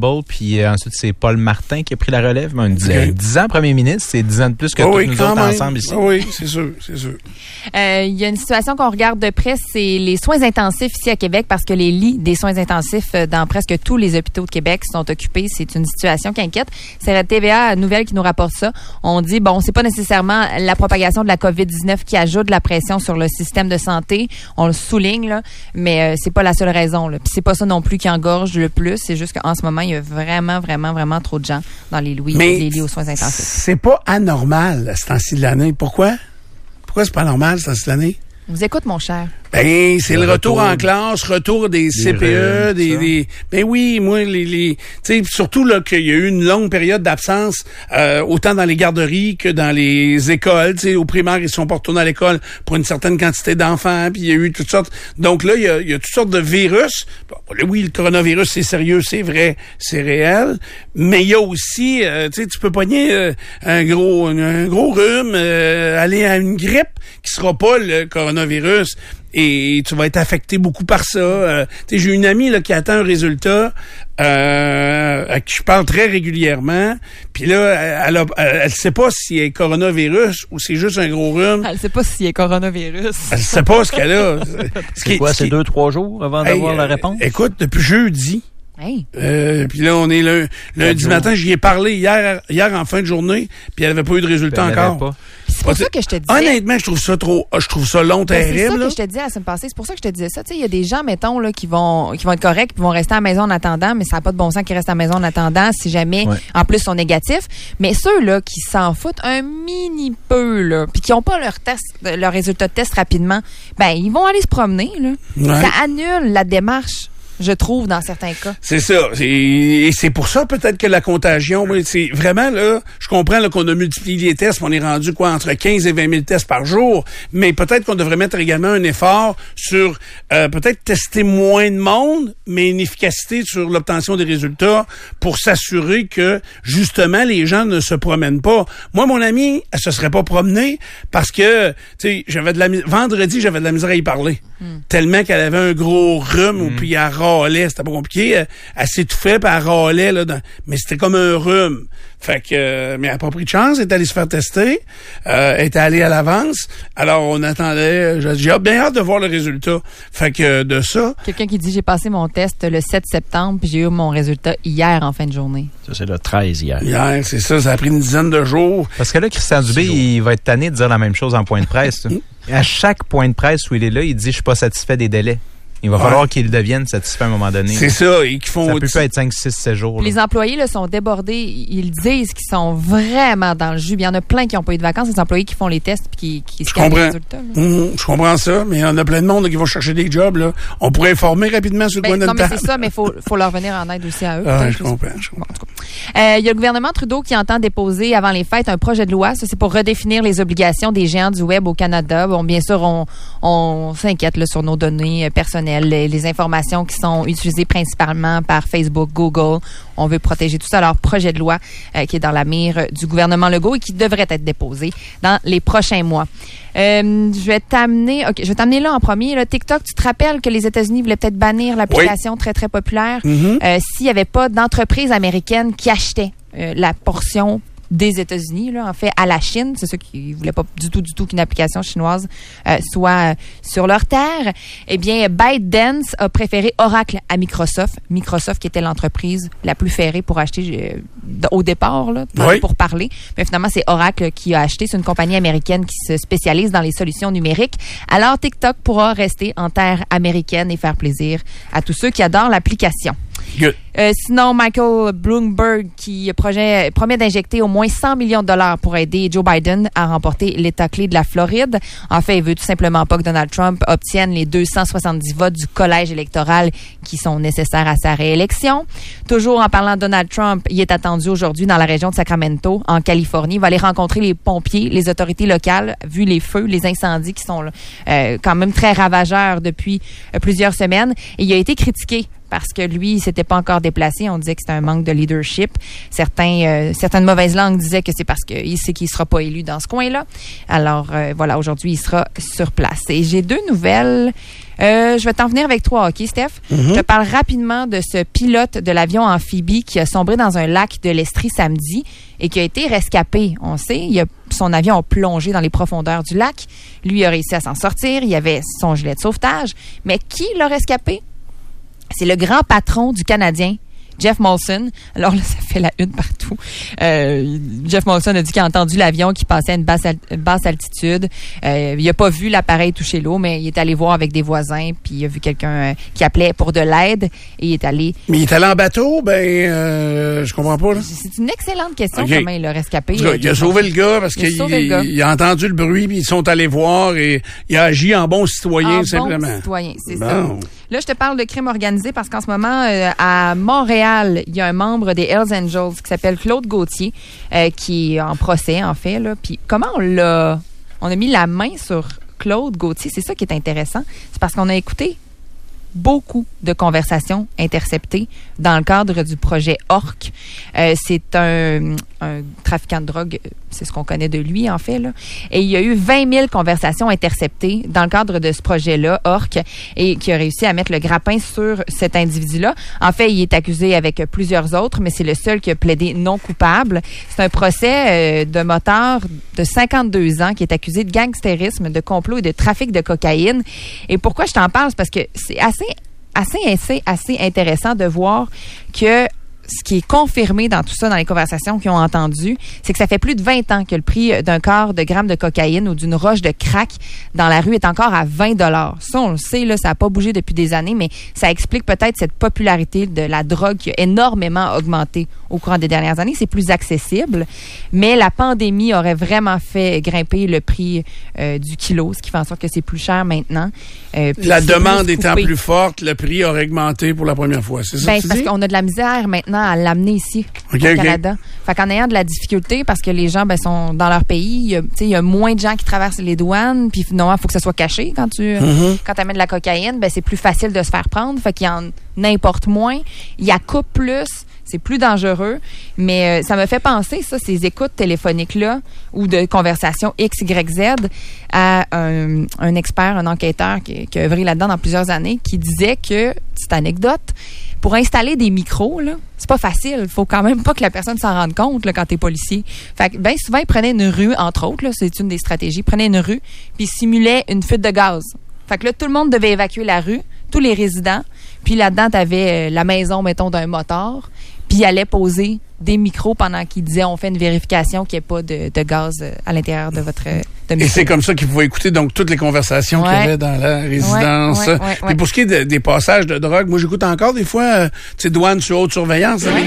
Campbell, puis euh, ensuite c'est Paul Martin qui a pris la relève. Mais on dit Okay. dix ans premier ministre, c'est dix ans de plus que Oh tous oui, nous quand autres même. ensemble ici. Oh oui, c'est sûr, c'est sûr. Euh, Il y a une situation qu'on regarde de près, c'est les soins intensifs ici à Québec, parce que les lits des soins intensifs euh, dans presque tous les hôpitaux de Québec sont occupés. C'est une situation qui inquiète. C'est la T V A Nouvelle qui nous rapporte ça. On dit, bon, c'est pas nécessairement la propagation de la covid dix-neuf qui ajoute de la pression sur le système de santé. On le souligne, là, mais euh, c'est pas la seule raison. Là. Puis c'est pas ça non plus qui engorge le plus. C'est juste qu'en ce moment, il y a vraiment, vraiment, vraiment trop de gens dans les lits, Mais les lits aux soins intensifs. c'est pas anormal à ce temps-ci de l'année. Pourquoi? Pourquoi c'est pas normal, ce temps-ci de l'année? On vous écoute, mon cher. Ben, c'est le, Le retour, retour en classe, retour des C P E, rhumes, des, ça. des, ben oui, moi, les, les, tu sais, surtout, là, qu'il y a eu une longue période d'absence, euh, autant dans les garderies que dans les écoles, tu sais, au primaire, ils sont pas retournés à l'école pour une certaine quantité d'enfants, puis il y a eu toutes sortes. Donc là, il y a, il y a toutes sortes de virus. Bon, là, oui, le coronavirus, c'est sérieux, c'est vrai, c'est réel, mais il y a aussi, euh, tu sais, tu peux pogner euh, un gros, un, un gros rhume, euh, aller à une grippe qui sera pas le coronavirus. Et tu vas être affecté beaucoup par ça. Euh, tu sais, j'ai une amie là qui attend un résultat euh, à qui je parle très régulièrement. Puis là, elle, a, elle, elle sait pas si c'est coronavirus ou c'est juste un gros rhume. Elle sait pas s'il y a coronavirus. Elle sait pas ce qu'elle a. Ce C'est qui- quoi, ce c'est qui- deux, trois jours avant Hey, d'avoir la euh, réponse? Écoute, depuis jeudi. Hey. Euh, puis là, on est le, lundi jours. matin. J'y ai parlé hier, hier en fin de journée. Puis elle avait pas eu de résultat Ben, elle avait encore. pas. C'est pour ça que je te disais. Honnêtement, je trouve ça trop. Je trouve ça long, Ben, c'est ça terrible. que là. je te disais la semaine passée. C'est pour ça que je te disais ça. Tu sais, il y a des gens, mettons, là, qui vont, qui vont être corrects, qui vont rester à la maison en attendant, mais ça n'a pas de bon sens qu'ils restent à la maison en attendant si jamais, Ouais. en plus, sont négatifs. Mais ceux-là qui s'en foutent un mini peu, là, puis qui n'ont pas leur test, leur résultat de test rapidement, ben, ils vont aller se promener, là. Ouais. Ça annule la démarche, je trouve, dans certains cas. C'est ça. C'est- Et c'est pour ça peut-être que la contagion, oui, c'est vraiment là, je comprends là, qu'on a multiplié les tests, on est rendu quoi entre quinze et vingt mille tests par jour, mais peut-être qu'on devrait mettre également un effort sur euh, peut-être tester moins de monde, mais une efficacité sur l'obtention des résultats pour s'assurer que justement les gens ne se promènent pas. Moi, mon amie, elle se serait pas promenée parce que tu sais, j'avais de la mis- vendredi, j'avais de la misère à y parler. Tellement qu'elle avait un gros rhume ou puis elle râlait, c'était pas compliqué, elle, elle s'étouffait puis elle râlait là, dans- mais c'était comme un rhume. Fait que euh, mais elle a pas pris de chance, elle est allée se faire tester, euh, elle était allée à l'avance. Alors on attendait, j'ai j'ai bien hâte de voir le résultat. Fait que euh, de ça, Quelqu'un qui dit, j'ai passé mon test le sept septembre, puis j'ai eu mon résultat hier en fin de journée. Ça, c'est le treize hier. hier, c'est ça, ça a pris une dizaine de jours. Parce que là, Christian Dubé, il va être tanné de dire la même chose en point de presse. là. À chaque point de presse où il est là, il dit « Je suis pas satisfait des délais ». Il va Ouais. falloir qu'il devienne satisfait à un moment donné. C'est ça, et qui font Ça peut pas être cinq, six, sept jours. là. Les employés là, sont débordés. Ils disent qu'ils sont vraiment dans le jus. Il y en a plein qui n'ont pas eu de vacances, les employés qui font les tests puis qui, qui Je scannent les comprends. résultats. là. Hum, je comprends ça, mais il y en a plein de monde là, qui vont chercher des jobs. Là. On pourrait informer rapidement sur le Ben, coin de non, notre mais table. c'est ça, mais il faut, faut leur venir en aide aussi à eux. Ah, peut-être. je comprends, je comprends. Bon, en tout cas. Euh, Il y a le gouvernement Trudeau qui entend déposer avant les fêtes un projet de loi. Ça, c'est pour redéfinir les obligations des géants du web au Canada. Bon, bien sûr, on, on s'inquiète là, sur nos données euh, personnelles, les, les informations qui sont utilisées principalement par Facebook, Google. On veut protéger tout ça. Alors, projet de loi euh, qui est dans la mire du gouvernement Legault et qui devrait être déposé dans les prochains mois. Euh, je vais t'amener, ok, je vais t'amener là en premier. Là, TikTok, tu te rappelles que les États-Unis voulaient peut-être bannir l'application très très populaire Mhm. euh, s'il n'y avait pas d'entreprise américaine qui achetait euh, la portion des États-Unis, là, en fait, à la Chine. C'est ceux qui voulaient pas du tout, du tout qu'une application chinoise euh, soit euh, sur leur terre. Eh bien, ByteDance a préféré Oracle à Microsoft. Microsoft qui était l'entreprise la plus ferrée pour acheter euh, d- au départ, là, Oui. pour parler. Mais finalement, c'est Oracle qui a acheté. C'est une compagnie américaine qui se spécialise dans les solutions numériques. Alors, TikTok pourra rester en terre américaine et faire plaisir à tous ceux qui adorent l'application. Good. Euh, sinon, Michael Bloomberg qui projet, promet d'injecter au moins cent millions de dollars pour aider Joe Biden à remporter l'État clé de la Floride. En fait, il veut tout simplement pas que Donald Trump obtienne les deux cent soixante-dix votes du collège électoral qui sont nécessaires à sa réélection. Toujours en parlant de Donald Trump, il est attendu aujourd'hui dans la région de Sacramento, en Californie. Il va aller rencontrer les pompiers, les autorités locales, vu les feux, les incendies qui sont euh, quand même très ravageurs depuis euh, plusieurs semaines. Et il a été critiqué parce que lui, il s'était pas encore déplacé. On disait que c'était un manque de leadership. Certains, euh, certaines mauvaises langues disaient que c'est parce qu'il sait qu'il sera pas élu dans ce coin-là. Alors, euh, voilà, aujourd'hui, il sera sur place. Et j'ai deux nouvelles. Euh, je vais t'en venir avec toi, OK, Steph? Mm-hmm. Je te parle rapidement de ce pilote de l'avion amphibie qui a sombré dans un lac de l'Estrie samedi et qui a été rescapé. On sait, il a, son avion a plongé dans les profondeurs du lac. Lui a réussi à s'en sortir. Il avait son gilet de sauvetage. Mais qui l'a rescapé? C'est le grand patron du Canadien, Jeff Molson. Alors là, ça fait la une partout. Euh, Jeff Molson a dit qu'il a entendu l'avion qui passait à une basse, al- basse altitude. Euh, il n'a pas vu l'appareil toucher l'eau, mais il est allé voir avec des voisins, puis il a vu quelqu'un euh, qui appelait pour de l'aide, et il est allé... Mais il est allé en bateau? Ben, euh, je comprends pas, là. C'est une excellente question, okay. Comment il l'a rescapé. Cas, il a sauvé le gars parce qu'il il, il a entendu le bruit, puis ils sont allés voir, et il a agi en bon citoyen, en simplement. bon citoyen, c'est bon. ça. Là, je te parle de crime organisé parce qu'en ce moment, euh, à Montréal, il y a un membre des Hells Angels qui s'appelle Claude Gauthier, euh, qui est en procès, en fait. Là. Puis comment on l'a... On a mis la main sur Claude Gauthier. C'est ça qui est intéressant. C'est parce qu'on a écouté beaucoup de conversations interceptées dans le cadre du projet O R C. Euh, c'est un, un trafiquant de drogue, c'est ce qu'on connaît de lui, en fait. Là. Et il y a eu vingt mille conversations interceptées dans le cadre de ce projet-là, O R C, et qui a réussi à mettre le grappin sur cet individu-là. En fait, il est accusé avec plusieurs autres, mais c'est le seul qui a plaidé non coupable. C'est un procès euh, de motard de cinquante-deux ans qui est accusé de gangstérisme, de complot et de trafic de cocaïne. Et pourquoi je t'en parle? C'est parce que c'est assez assez, assez, assez intéressant de voir que ce qui est confirmé dans tout ça, dans les conversations qu'ils ont entendues, c'est que ça fait plus de vingt ans que le prix d'un quart de gramme de cocaïne ou d'une roche de crack dans la rue est encore à vingt dollars. Ça, on le sait, là, ça n'a pas bougé depuis des années, mais ça explique peut-être cette popularité de la drogue qui a énormément augmenté au cours des dernières années. C'est plus accessible, mais la pandémie aurait vraiment fait grimper le prix euh, du kilo, ce qui fait en sorte que c'est plus cher maintenant. Euh, la demande étant plus forte, le prix aurait augmenté pour la première fois. C'est ça ben, que tu parce dis? qu'on a de la misère maintenant à l'amener ici, okay, au Canada. Okay. Fait qu'en ayant de la difficulté, parce que les gens ben, sont dans leur pays, il y a, il y a moins de gens qui traversent les douanes, puis finalement, il faut que ça soit caché quand tu mm-hmm. quand amènes de la cocaïne, ben, c'est plus facile de se faire prendre, fait qu'il y en importe moins, il y a coupe plus, c'est plus dangereux, mais euh, ça me fait penser, ça, ces écoutes téléphoniques-là, ou de conversations X, Y, Z, à un, un expert, un enquêteur qui, qui a œuvré là-dedans dans plusieurs années, qui disait que, petite anecdote, pour installer des micros, là, c'est pas facile. Il faut quand même pas que la personne s'en rende compte là, quand t'es policier. Fait que bien souvent, ils prenaient une rue, entre autres, là, c'est une des stratégies, ils prenaient une rue, puis ils simulaient une fuite de gaz. Fait que là, tout le monde devait évacuer la rue, tous les résidents, puis là-dedans, t'avais euh, la maison, mettons, d'un motard, puis il allait poser des micros pendant qu'il disait on fait une vérification qu'il n'y ait pas de, de gaz à l'intérieur de votre de micro. Et c'est comme ça qu'il pouvait écouter donc toutes les conversations ouais. qu'il y avait dans la résidence. Ouais, ouais, ouais, Puis pour ce qui est de, des passages de drogue, moi j'écoute encore des fois, euh, tu sais, douane sur haute surveillance. Ouais.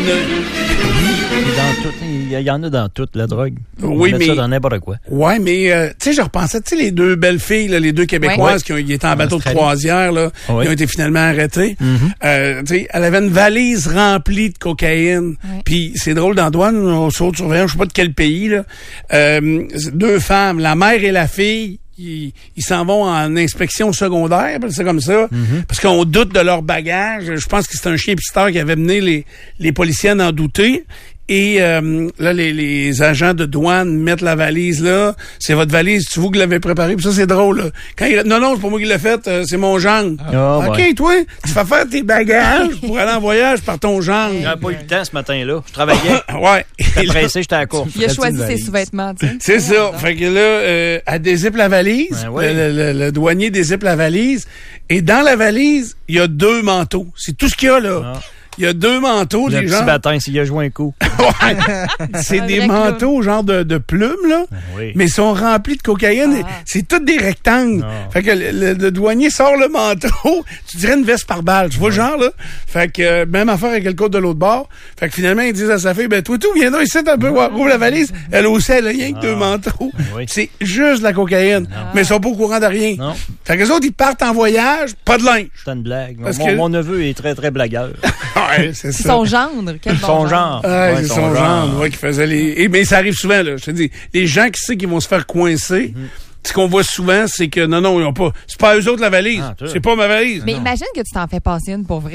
Dans tout, il y en a dans toute la drogue. On oui, met mais ça dans n'importe quoi. Ouais, mais euh, tu sais, je repensais, tu sais, les deux belles filles, là, les deux Québécoises ouais. qui ont, ils étaient en, en bateau Australie. de croisière, là, ouais. ils ont été finalement arrêtés. Mm-hmm. Euh, tu sais, elle avait une valise remplie de cocaïne. Ouais. Puis c'est drôle, dans douane, on saute surveillance, je sais pas de quel pays, là. Euh, deux femmes, la mère et la fille. Ils, ils s'en vont en inspection secondaire, c'est comme ça, mm-hmm. parce qu'on doute de leur bagage. Je pense que c'est un chien pisteur qui avait mené les, les policiers à en douter. Et euh, là, les, les agents de douane mettent la valise là. C'est votre valise, c'est vous qui l'avez préparée. Puis ça, c'est drôle. Là. Quand il, non, non, c'est pas moi qui l'ai faite, euh, c'est mon gendre. Oh, OK, ouais. toi, tu fais faire tes bagages pour aller en voyage par ton gendre. J'avais pas eu le temps ce matin-là. Je travaillais. Ouais. J'étais pressé, j'étais à la course. Il a choisi ses sous-vêtements, tu sais. C'est ça. Fait que là, euh, elle dézippe la valise. Ben oui. le, le, le douanier dézippe la valise. Et dans la valise, il y a deux manteaux. C'est tout ce qu'il y a, là. Ah. Il y a deux manteaux, Le des petit gens. bâtin, s'il a joué un coup. Ouais. C'est Un des vrai manteaux, genre de, de plumes, là. Oui. Mais ils sont remplis de cocaïne. Ah. C'est tous des rectangles. Ah. Fait que le, le, le douanier sort le manteau. Tu dirais une veste par balle. Tu vois le genre, là? Fait que, euh, même affaire avec le côte de l'autre bord. Fait que finalement, ils disent à sa fille, ben, toi, tout, viens là, ici, un peu, ouvre la valise. Elle aussi, elle a rien que Ah. deux manteaux. Oui. C'est juste de la cocaïne. Mais ils sont pas au courant de rien. Non. Fait que les autres, ils partent en voyage, pas de linge. C'est une blague. Parce Mon, que- mon neveu est très, très blagueur. Ouais, c'est ça. Son gendre, quel bon Son genre. genre. Ah, Ouais, c'est son genre, ouais, qui faisait les. Et, mais ça arrive souvent, là. Je te dis, les gens qui savent qu'ils vont se faire coincer, ce qu'on voit souvent, c'est que non, non, ils ont pas. C'est pas eux autres la valise. Ah, toi. c'est pas ma valise. Mais Non. imagine que tu t'en fais passer une pour vrai.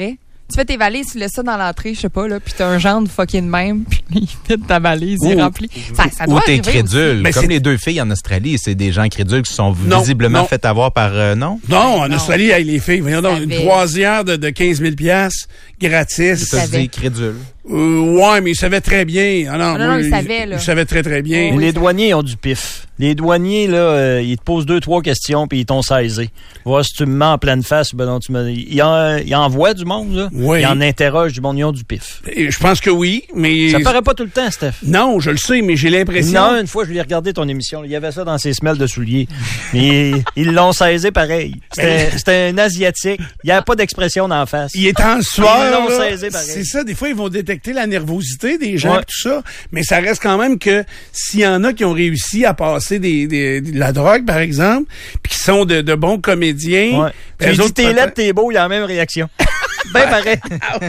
Tu fais tes valises, tu laisses ça dans l'entrée, je sais pas, là, puis t'as un genre de fucké de même, puis il vide ta valise, il est rempli. Ça, ça Ou doit t'es arriver crédule. Mais Comme c'est- les deux filles en Australie, c'est des gens crédules qui sont Non, visiblement non. fait avoir par... euh, non? Non, en Non. Australie, hey, les filles, voyons donc, une savais. croisière de, de quinze mille piastres, gratis. Ça se savais. dit crédule. Euh, ouais, mais ils savaient très bien. Ah non, Ah non, non, oui, ils savaient, là. Ils savaient très, très bien. Oh, oui. Les douaniers ont du pif. Les douaniers, là, euh, ils te posent deux, trois questions, puis ils t'ont saisi. Voir si tu me mets en pleine face, ben non, tu me... Ils, en, ils envoient du monde, là. Oui. Ils en interrogent du monde, ils ont du pif. Et je pense que oui, mais... Ça paraît pas tout le temps, Steph. Non, je le sais, mais j'ai l'impression... Non, une fois, je lui ai regardé ton émission. Il y avait ça dans ses semelles de souliers. Mais ils l'ont saisi pareil. C'était c'était un Asiatique. Il n'y avait pas d'expression d'en face. Il est en Ils sueur. l'ont là. saisi pareil. C'est ça, des fois, ils vont détecter la nervosité des gens Ouais. et tout ça. Mais ça reste quand même que s'il y en a qui ont réussi à passer des, des- de la drogue, par exemple, puis qui sont de, de bons comédiens... Ouais. ben, Tu lui eux dis autres, t'es peut-être- laid, t'es beau, il y a la même réaction. Ben pareil.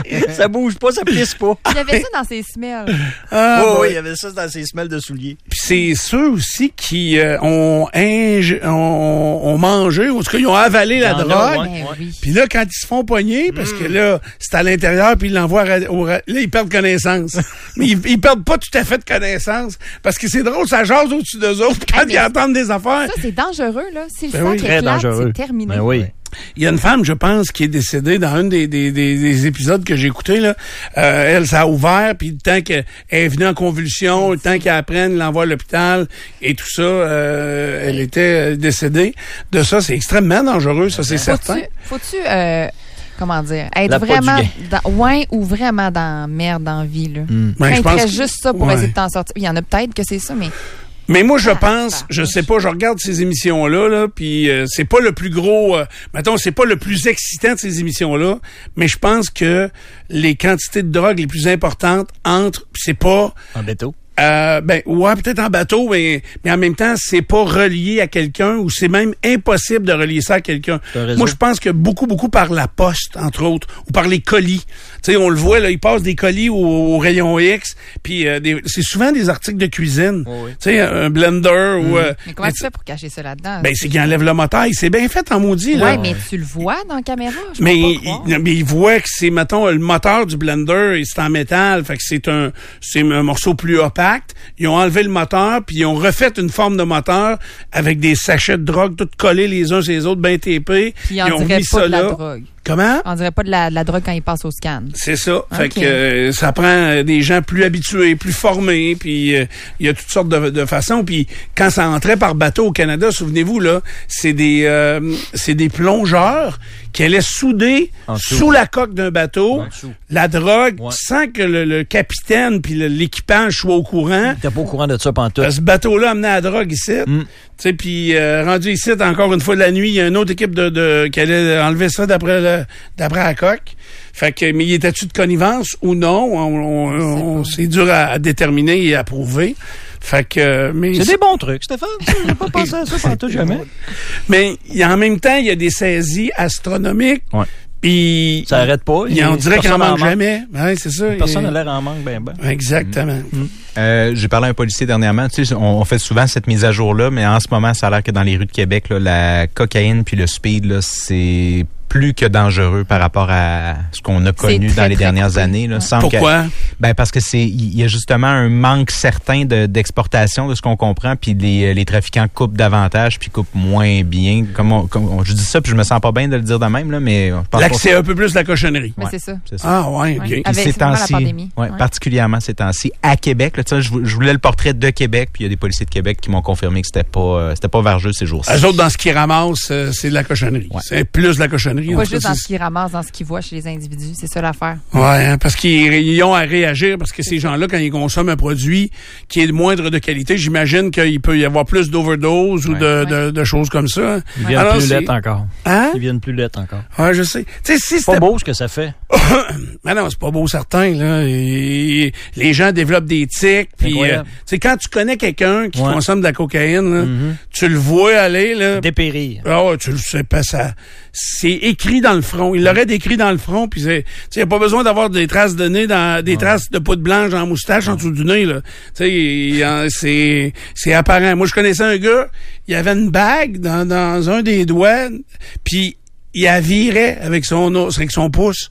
Ça bouge pas, ça pisse pas. Il y avait ça dans ses semelles. Ah, Oh, ouais. oui, il y avait ça dans ses semelles de souliers. Puis c'est ceux aussi qui euh, ont, ing- ont, ont mangé, ou en tout cas, ils ont avalé la Il y en a, drogue. ouais. Ben oui. Puis là, quand ils se font pogner, parce que là, c'est à l'intérieur, puis ils l'envoient ra- au ra- là, ils perdent connaissance. Mais ils, ils perdent pas tout à fait de connaissance, parce que c'est drôle, ça jase au-dessus d'eux autres, puis quand Ah, mais ils entendent des affaires. Ça, c'est dangereux, là. Si le Ben sac oui. Très éclate, dangereux. c'est terminé. Ben oui. Il y a une femme, je pense, qui est décédée dans un des, des, des, des épisodes que j'ai écoutés, là. Euh, elle, ça a ouvert, puis le temps qu'elle est venue en convulsion, le temps qu'elle apprenne, l'envoie à l'hôpital, et tout ça, euh, elle était euh, décédée. De ça, c'est extrêmement dangereux, ça, c'est certain. Faut-tu, faut-tu euh, comment dire, être La peau vraiment du dans, ouais, ou vraiment dans merde dans la vie, là. Ben, Quand je il te pense reste que- juste ça pour ouais. essayer de t'en sortir. Il y en a peut-être que c'est ça, mais Mais moi, je Ah, pense, je sais pas, je regarde ces émissions-là, là, puis euh, c'est pas le plus gros, euh, mettons, c'est pas le plus excitant de ces émissions-là, mais je pense que les quantités de drogue les plus importantes entrent, puis c'est pas... En béto. Euh, ben ouais, peut-être en bateau, mais, mais en même temps, c'est pas relié à quelqu'un, ou c'est même impossible de relier ça à quelqu'un. C'est un réseau. Moi, je pense que beaucoup, beaucoup par la poste, entre autres, ou par les colis. Tu sais, on le voit, là, ils passent des colis au, au rayon X, puis euh, des- c'est souvent des articles de cuisine. Oh oui. Tu sais, un blender ou... euh, mais comment mais tu fais pour cacher ça là-dedans? ben, c'est qu'il enlève le moteur. C'est bien fait en maudit, là. ouais, mais tu le vois dans la caméra? Je Mais peux pas il, croire. mais il voit que c'est, mettons, le moteur du blender, et c'est en métal, fait que c'est un, c'est un morceau plus opaque. Ils ont enlevé le moteur, puis ils ont refait une forme de moteur avec des sachets de drogue tout collés les uns sur les autres, bien tapés. Puis on Ils ont dirait mis pas ça de la là. drogue. Comment? On dirait pas de la, de la drogue quand il passe au scan. C'est ça. Fait Ok. que euh, ça prend euh, des gens plus habitués, plus formés, puis euh, il y a toutes sortes de, de façons. Puis quand ça entrait par bateau au Canada, souvenez-vous là, c'est des euh, c'est des plongeurs qui allaient souder En dessous. sous la coque d'un bateau En dessous. la drogue Ouais. sans que le, le capitaine puis le- l'équipage soit au courant. T'es pas au courant de ça pantoute. Euh, Ce bateau-là amenait la drogue ici. Mm. Tu sais, puis euh, rendu ici, encore une fois la nuit, il y a une autre équipe de, de qui allait enlever ça d'après le, d'après la coque. Fait que, mais il était-tu de connivence ou non? On, on- on- c'est dur à, à déterminer et à prouver. Fait que, mais C'est des bons trucs, Stéphane. J'ai pas pensé à ça pantoute jamais. mais il y a- en même temps, il y a des saisies astronomiques. Ouais. Puis Ça arrête pas. il- on dirait qu'il en Personne manque manque. jamais. Ouais, c'est ça. Personne Il- n'a l'air en manque, ben ben. Exactement. Euh, j'ai parlé à un policier dernièrement. Tu sais, on, on fait souvent cette mise à jour-là, mais en ce moment, ça a l'air que dans les rues de Québec, là, la cocaïne puis le speed, là, c'est plus que dangereux par rapport à ce qu'on a connu très, dans les très dernières coupé. années. Là. Ouais. Semble que- Pourquoi? ben parce que c'est il y a justement un manque certain de, d'exportation de ce qu'on comprend, puis les, les trafiquants coupent davantage puis coupent moins bien. Comme, on, comme on- je dis ça, puis je me sens pas bien de le dire de même là, mais je pense Là, pas- c'est un peu plus la cochonnerie. Mais Ouais. c'est ça. c'est ça. Ah ouais, ok. Ouais. Puis Avec ces vraiment la temps-ci, pandémie. ouais, Ouais. particulièrement ces temps-ci, à Québec, là, tu sais, je, vou- je voulais le portrait de Québec, puis il y a des policiers de Québec qui m'ont confirmé que c'était pas, euh, c'était pas vergeux ces jours-ci. Eux autres, dans ce qu'ils ramassent, euh, c'est de la cochonnerie. Ouais. C'est plus de la cochonnerie. En Pas tout cas, juste dans c'est- ce qu'ils ramassent, dans ce qu'ils voient chez les individus. C'est ça l'affaire. Ouais, hein, parce qu'ils ils ont à réagir, parce que ces gens-là, quand ils consomment un produit qui est de moindre de qualité, j'imagine qu'il peut y avoir plus d'overdose ou Ouais. de, de, de choses comme ça. Ils viennent Alors, plus c'est- lettres encore. Hein? Ils viennent plus lettres encore. Ouais, je sais. Tu sais, si C'est pas c'était... beau ce que ça fait. Mais non, c'est pas beau certain, là. Et les gens développent des tics, puis... Incroyable. euh, tu sais, quand tu connais quelqu'un qui Ouais. consomme de la cocaïne, là, Mhm. tu le vois aller, là... Dépérir. Ah ouais, tu le sais pas, ça. C'est écrit dans le front. Il l'aurait décrit dans le front, puis c'est, tu sais, y a pas besoin d'avoir des traces de nez dans, des traces de poudre blanche en moustache en dessous du nez, là. Tu sais, il y a- c'est, c'est apparent. Moi, je connaissais un gars, il avait une bague dans, dans un des doigts, puis il la virait avec son os, avec son pouce.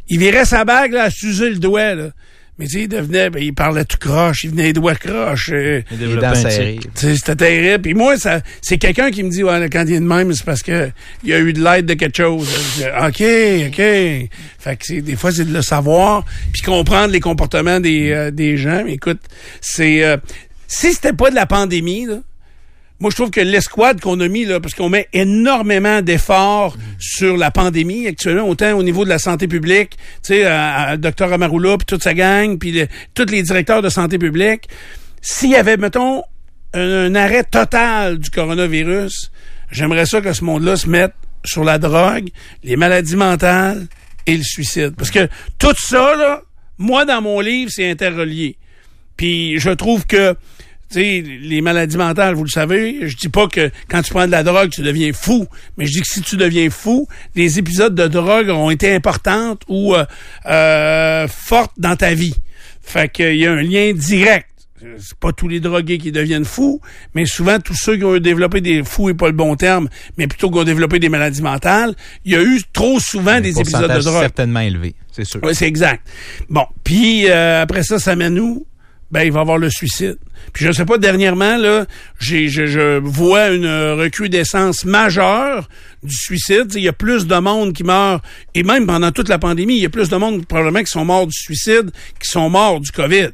il virait sa bague, là, à s'user le doigt, là. Mais tu sais, il devenait, ben, il parlait tout croche, il venait les doigts croches. Euh, les dents serrées. C'était terrible. Puis moi, ça, c'est quelqu'un qui me dit, ouais, quand il est de même, c'est parce que il y a eu de l'aide de quelque chose. Dis, OK, OK. Fait que c'est, des fois, c'est de le savoir, puis comprendre les comportements des, euh, des gens. Mais écoute, c'est, euh, si c'était pas de la pandémie, là, moi, je trouve que l'escouade qu'on a mis, là, parce qu'on met énormément d'efforts sur la pandémie actuellement, autant au niveau de la santé publique, tu sais, à, à Dr Amaroula, puis toute sa gang, puis le, tous les directeurs de santé publique. S'il y avait, mettons, un, un arrêt total du coronavirus, j'aimerais ça que ce monde-là se mette sur la drogue, les maladies mentales et le suicide. Parce que tout ça, là, moi, dans mon livre, c'est interrelié. Puis je trouve que tu sais, les maladies mentales, vous le savez, je dis pas que quand tu prends de la drogue, tu deviens fou, mais je dis que si tu deviens fou, les épisodes de drogue ont été importantes ou euh, euh, fortes dans ta vie. Fait qu'il y a un lien direct. C'est pas tous les drogués qui deviennent fous, mais souvent tous ceux qui ont développé des fous est pas le bon terme, mais plutôt qui ont développé des maladies mentales, il y a eu trop souvent des épisodes de drogue. Certainement élevé, c'est sûr. Oui, c'est exact. Bon, puis euh, après ça, ça mène où? Ben, il va y avoir le suicide. Puis je sais pas, dernièrement, là, j'ai, je, je vois une recrudescence majeure du suicide. Il y a plus de monde qui meurt, et même pendant toute la pandémie, il y a plus de monde probablement qui sont morts du suicide, qui sont morts du COVID.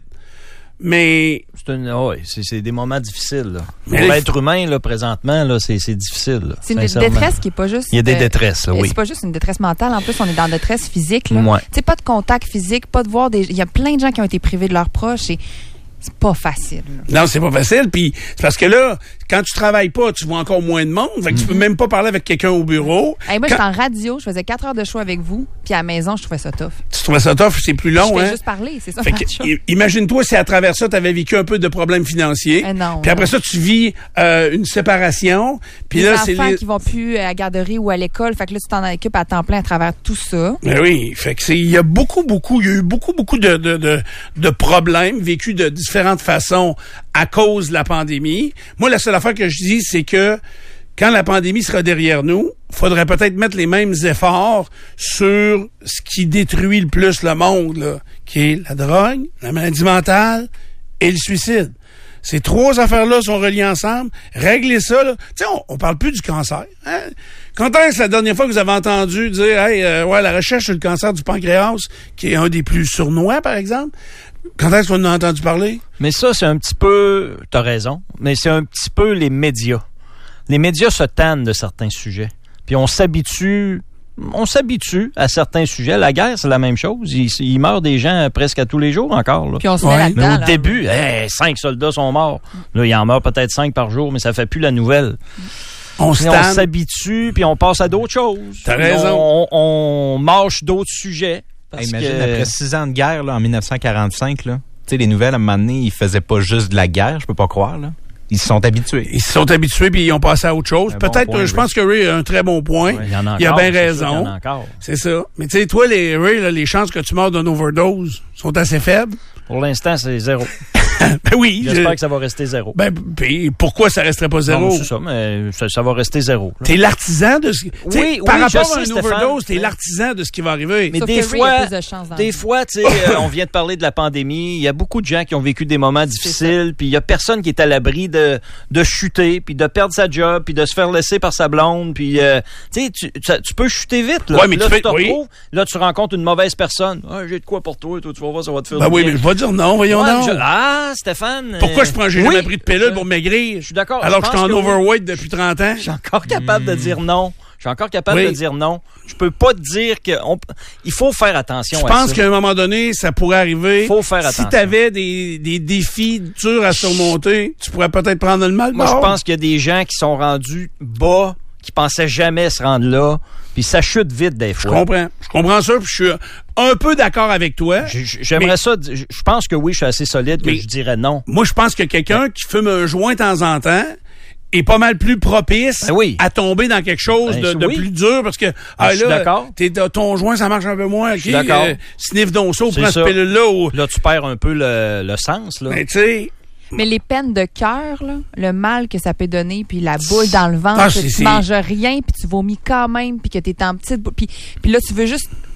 Mais... C'est, une, ouais, c'est, c'est des moments difficiles, là. Pour Mais l'être humain, là, présentement, là, c'est, c'est difficile, là, c'est une détresse qui est pas juste... Il y a des détresses, là, oui. C'est pas juste une détresse mentale. En plus, on est dans la détresse physique, là. Ouais. Tu sais, pas de contact physique, pas de voir des... Il y a plein de gens qui ont été privés de leurs proches et c'est pas facile, là. Non, c'est pas facile. Puis c'est parce que là, quand tu travailles pas, tu vois encore moins de monde. Fait que mm-hmm. tu peux même pas parler avec quelqu'un au bureau. Hey, moi, quand... j'étais en radio, je faisais quatre heures de show avec vous, puis à la maison, je trouvais ça tough. Tu trouvais ça tough, c'est plus long, je hein? fais juste parler, c'est ça. Fait que, imagine-toi si à travers ça, tu avais vécu un peu de problèmes financiers. Eh non. Puis après ça, tu vis euh, une séparation. Puis les là, enfants c'est les... qui vont plus à la garderie ou à l'école. Fait que là, tu t'en occupes à temps plein à travers tout ça. Ben oui. Fait que c'est, il y a beaucoup, beaucoup, il y a eu beaucoup, beaucoup de, de, de, de problèmes vécus de différentes façons à cause de la pandémie. Moi, la seule affaire que je dis, c'est que quand la pandémie sera derrière nous, faudrait peut-être mettre les mêmes efforts sur ce qui détruit le plus le monde, là, qui est la drogue, la maladie mentale et le suicide. Ces trois affaires-là sont reliées ensemble. Réglez ça, là. Tu sais, on, on parle plus du cancer. Hein? Quand est-ce la dernière fois que vous avez entendu dire, hey, euh, ouais, la recherche sur le cancer du pancréas, qui est un des plus sournois, par exemple, quand est-ce qu'on en a entendu parler? Mais ça, c'est un petit peu, t'as raison, mais c'est un petit peu les médias. Les médias se tannent de certains sujets. Puis on s'habitue... On s'habitue à certains sujets. La guerre, c'est la même chose. Il, il meurt des gens presque à tous les jours encore. Là. Puis on se ouais. met là-dedans. Mais au là. début, hey, cinq soldats sont morts. Là, il en meurt peut-être cinq par jour, mais ça fait plus la nouvelle. On, on stand... s'habitue, puis on passe à d'autres choses. T'as raison. On, on, on mâche d'autres sujets. Parce hey, imagine, que... après six ans de guerre, là, en dix-neuf cent quarante-cinq, là, tu sais, les nouvelles, à un moment donné, ils faisaient pas juste de la guerre, je peux pas croire, là. Ils se sont habitués. Ils se sont habitués puis ils ont passé à autre chose. Un Peut-être, bon point, je pense que Ray a un très bon point. Ouais, il y en a il a encore, bien c'est raison. sûr, il y en a encore. C'est ça. Mais tu sais, toi, les Ray, là, les chances que tu meurs d'une overdose sont assez faibles. Pour l'instant, c'est zéro. Ben oui. J'espère je... que ça va rester zéro. Ben, puis pourquoi ça resterait pas zéro? Non, c'est ça, mais ça, ça va rester zéro. Là. T'es l'artisan de ce qui... Oui, par oui, rapport je à sais, une Stéphane. overdose, t'es l'artisan de ce qui va arriver. Mais Sauf des que Ray fois, a plus de chance dans des la vie. fois, tu sais, euh, on vient de parler de la pandémie. Il y a beaucoup de gens qui ont vécu des moments difficiles, puis il y a personne qui est à l'abri de de chuter, puis de perdre sa job, puis de se faire laisser par sa blonde, puis euh, tu sais, tu, tu, tu peux chuter vite. Là, Ouais, mais là tu tu fais- te oui. retrouves, là tu rencontres une mauvaise personne. Ah, j'ai de quoi pour toi, toi tu vas voir, ça va te faire Ben du oui, bien. mais je vais dire non, voyons Ouais, donc. je- Ah, Stéphane. Pourquoi euh, je prends, j'ai oui, jamais pris de pilule je- pour maigrir? Je suis d'accord. Alors que je suis en pense que oui. overweight depuis trente ans. Je suis encore capable de dire non. Je suis encore capable Oui. de dire non. Je peux pas te dire que on, il faut faire attention Je à pense ça. qu'à un moment donné, ça pourrait arriver. Faut faire si attention. t'avais des, des défis durs à surmonter, tu pourrais peut-être prendre le mal. Moi, je pense qu'il y a des gens qui sont rendus bas, qui pensaient jamais se rendre là, puis ça chute vite des Je fois. comprends. Je comprends ça, puis je suis un peu d'accord avec toi. J- j- J'aimerais Mais- ça. Je je pense que oui, je suis assez solide que Mais- je dirais non. Moi, je pense que quelqu'un qui fume un joint de temps en temps est pas mal plus propice Ben oui. à tomber dans quelque chose Ben, de, de oui. plus dur parce que ah, je suis là, d'accord. t'es- ton joint ça marche un peu moins. Ok, suis d'accord. euh, sniff donc ça, ou C'est prends ça. cette pilule là. Ou... Là, tu perds un peu le, le sens. Là. Ben, tu sais, Mais les peines de cœur, là, le mal que ça peut donner, puis la boule dans le ventre, Ah, que c'est- tu c'est- manges rien, puis tu vomis quand même, puis que t'es en petite boule, puis, puis là, tu veux juste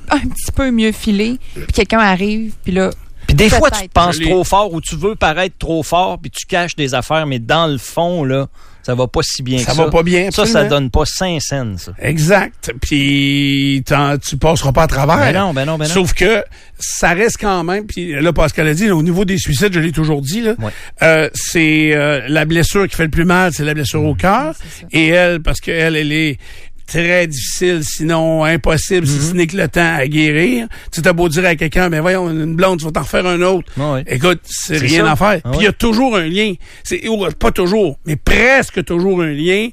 un petit peu mieux filer, puis quelqu'un arrive, puis là... Puis des fois, tu peut-être. penses Je l'ai- trop fort ou tu veux paraître trop fort, puis tu caches des affaires, mais dans le fond, là, ça va pas si bien Ça que ça. va pas bien, Ça, ça absolument. donne pas cinq cents, ça. Exact. Puis t'en- tu passeras pas à travers. Ben non, ben non, ben non. Sauf que ça reste quand même. Puis là, Pascal a dit, là, au niveau des suicides, je l'ai toujours dit, là, Ouais. euh, c'est euh, la blessure qui fait le plus mal, c'est la blessure au cœur. c'est ça. Et elle, parce qu'elle, elle est très difficile, sinon impossible, si ce n'est que le temps à guérir. Tu t'as beau dire à quelqu'un, mais voyons, une blonde, tu vas t'en refaire un autre. Ah ouais. Écoute, c'est C'est rien ça. à faire. Ah Puis il ouais. y a toujours un lien. C'est ou, pas toujours, mais presque toujours un lien.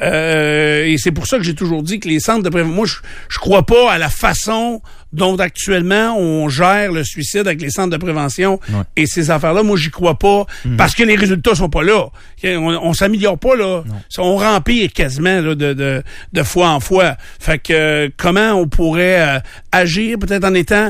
Euh, et c'est pour ça que j'ai toujours dit que les centres de prévention, moi, je, je crois pas à la façon dont actuellement on gère le suicide avec les centres de prévention Ouais. et ces affaires-là. Moi, j'y crois pas parce que les résultats sont pas là. On, on s'améliore pas là. On rempire quasiment là, de, de, de fois en fois. Fait que euh, comment on pourrait euh, agir peut-être en étant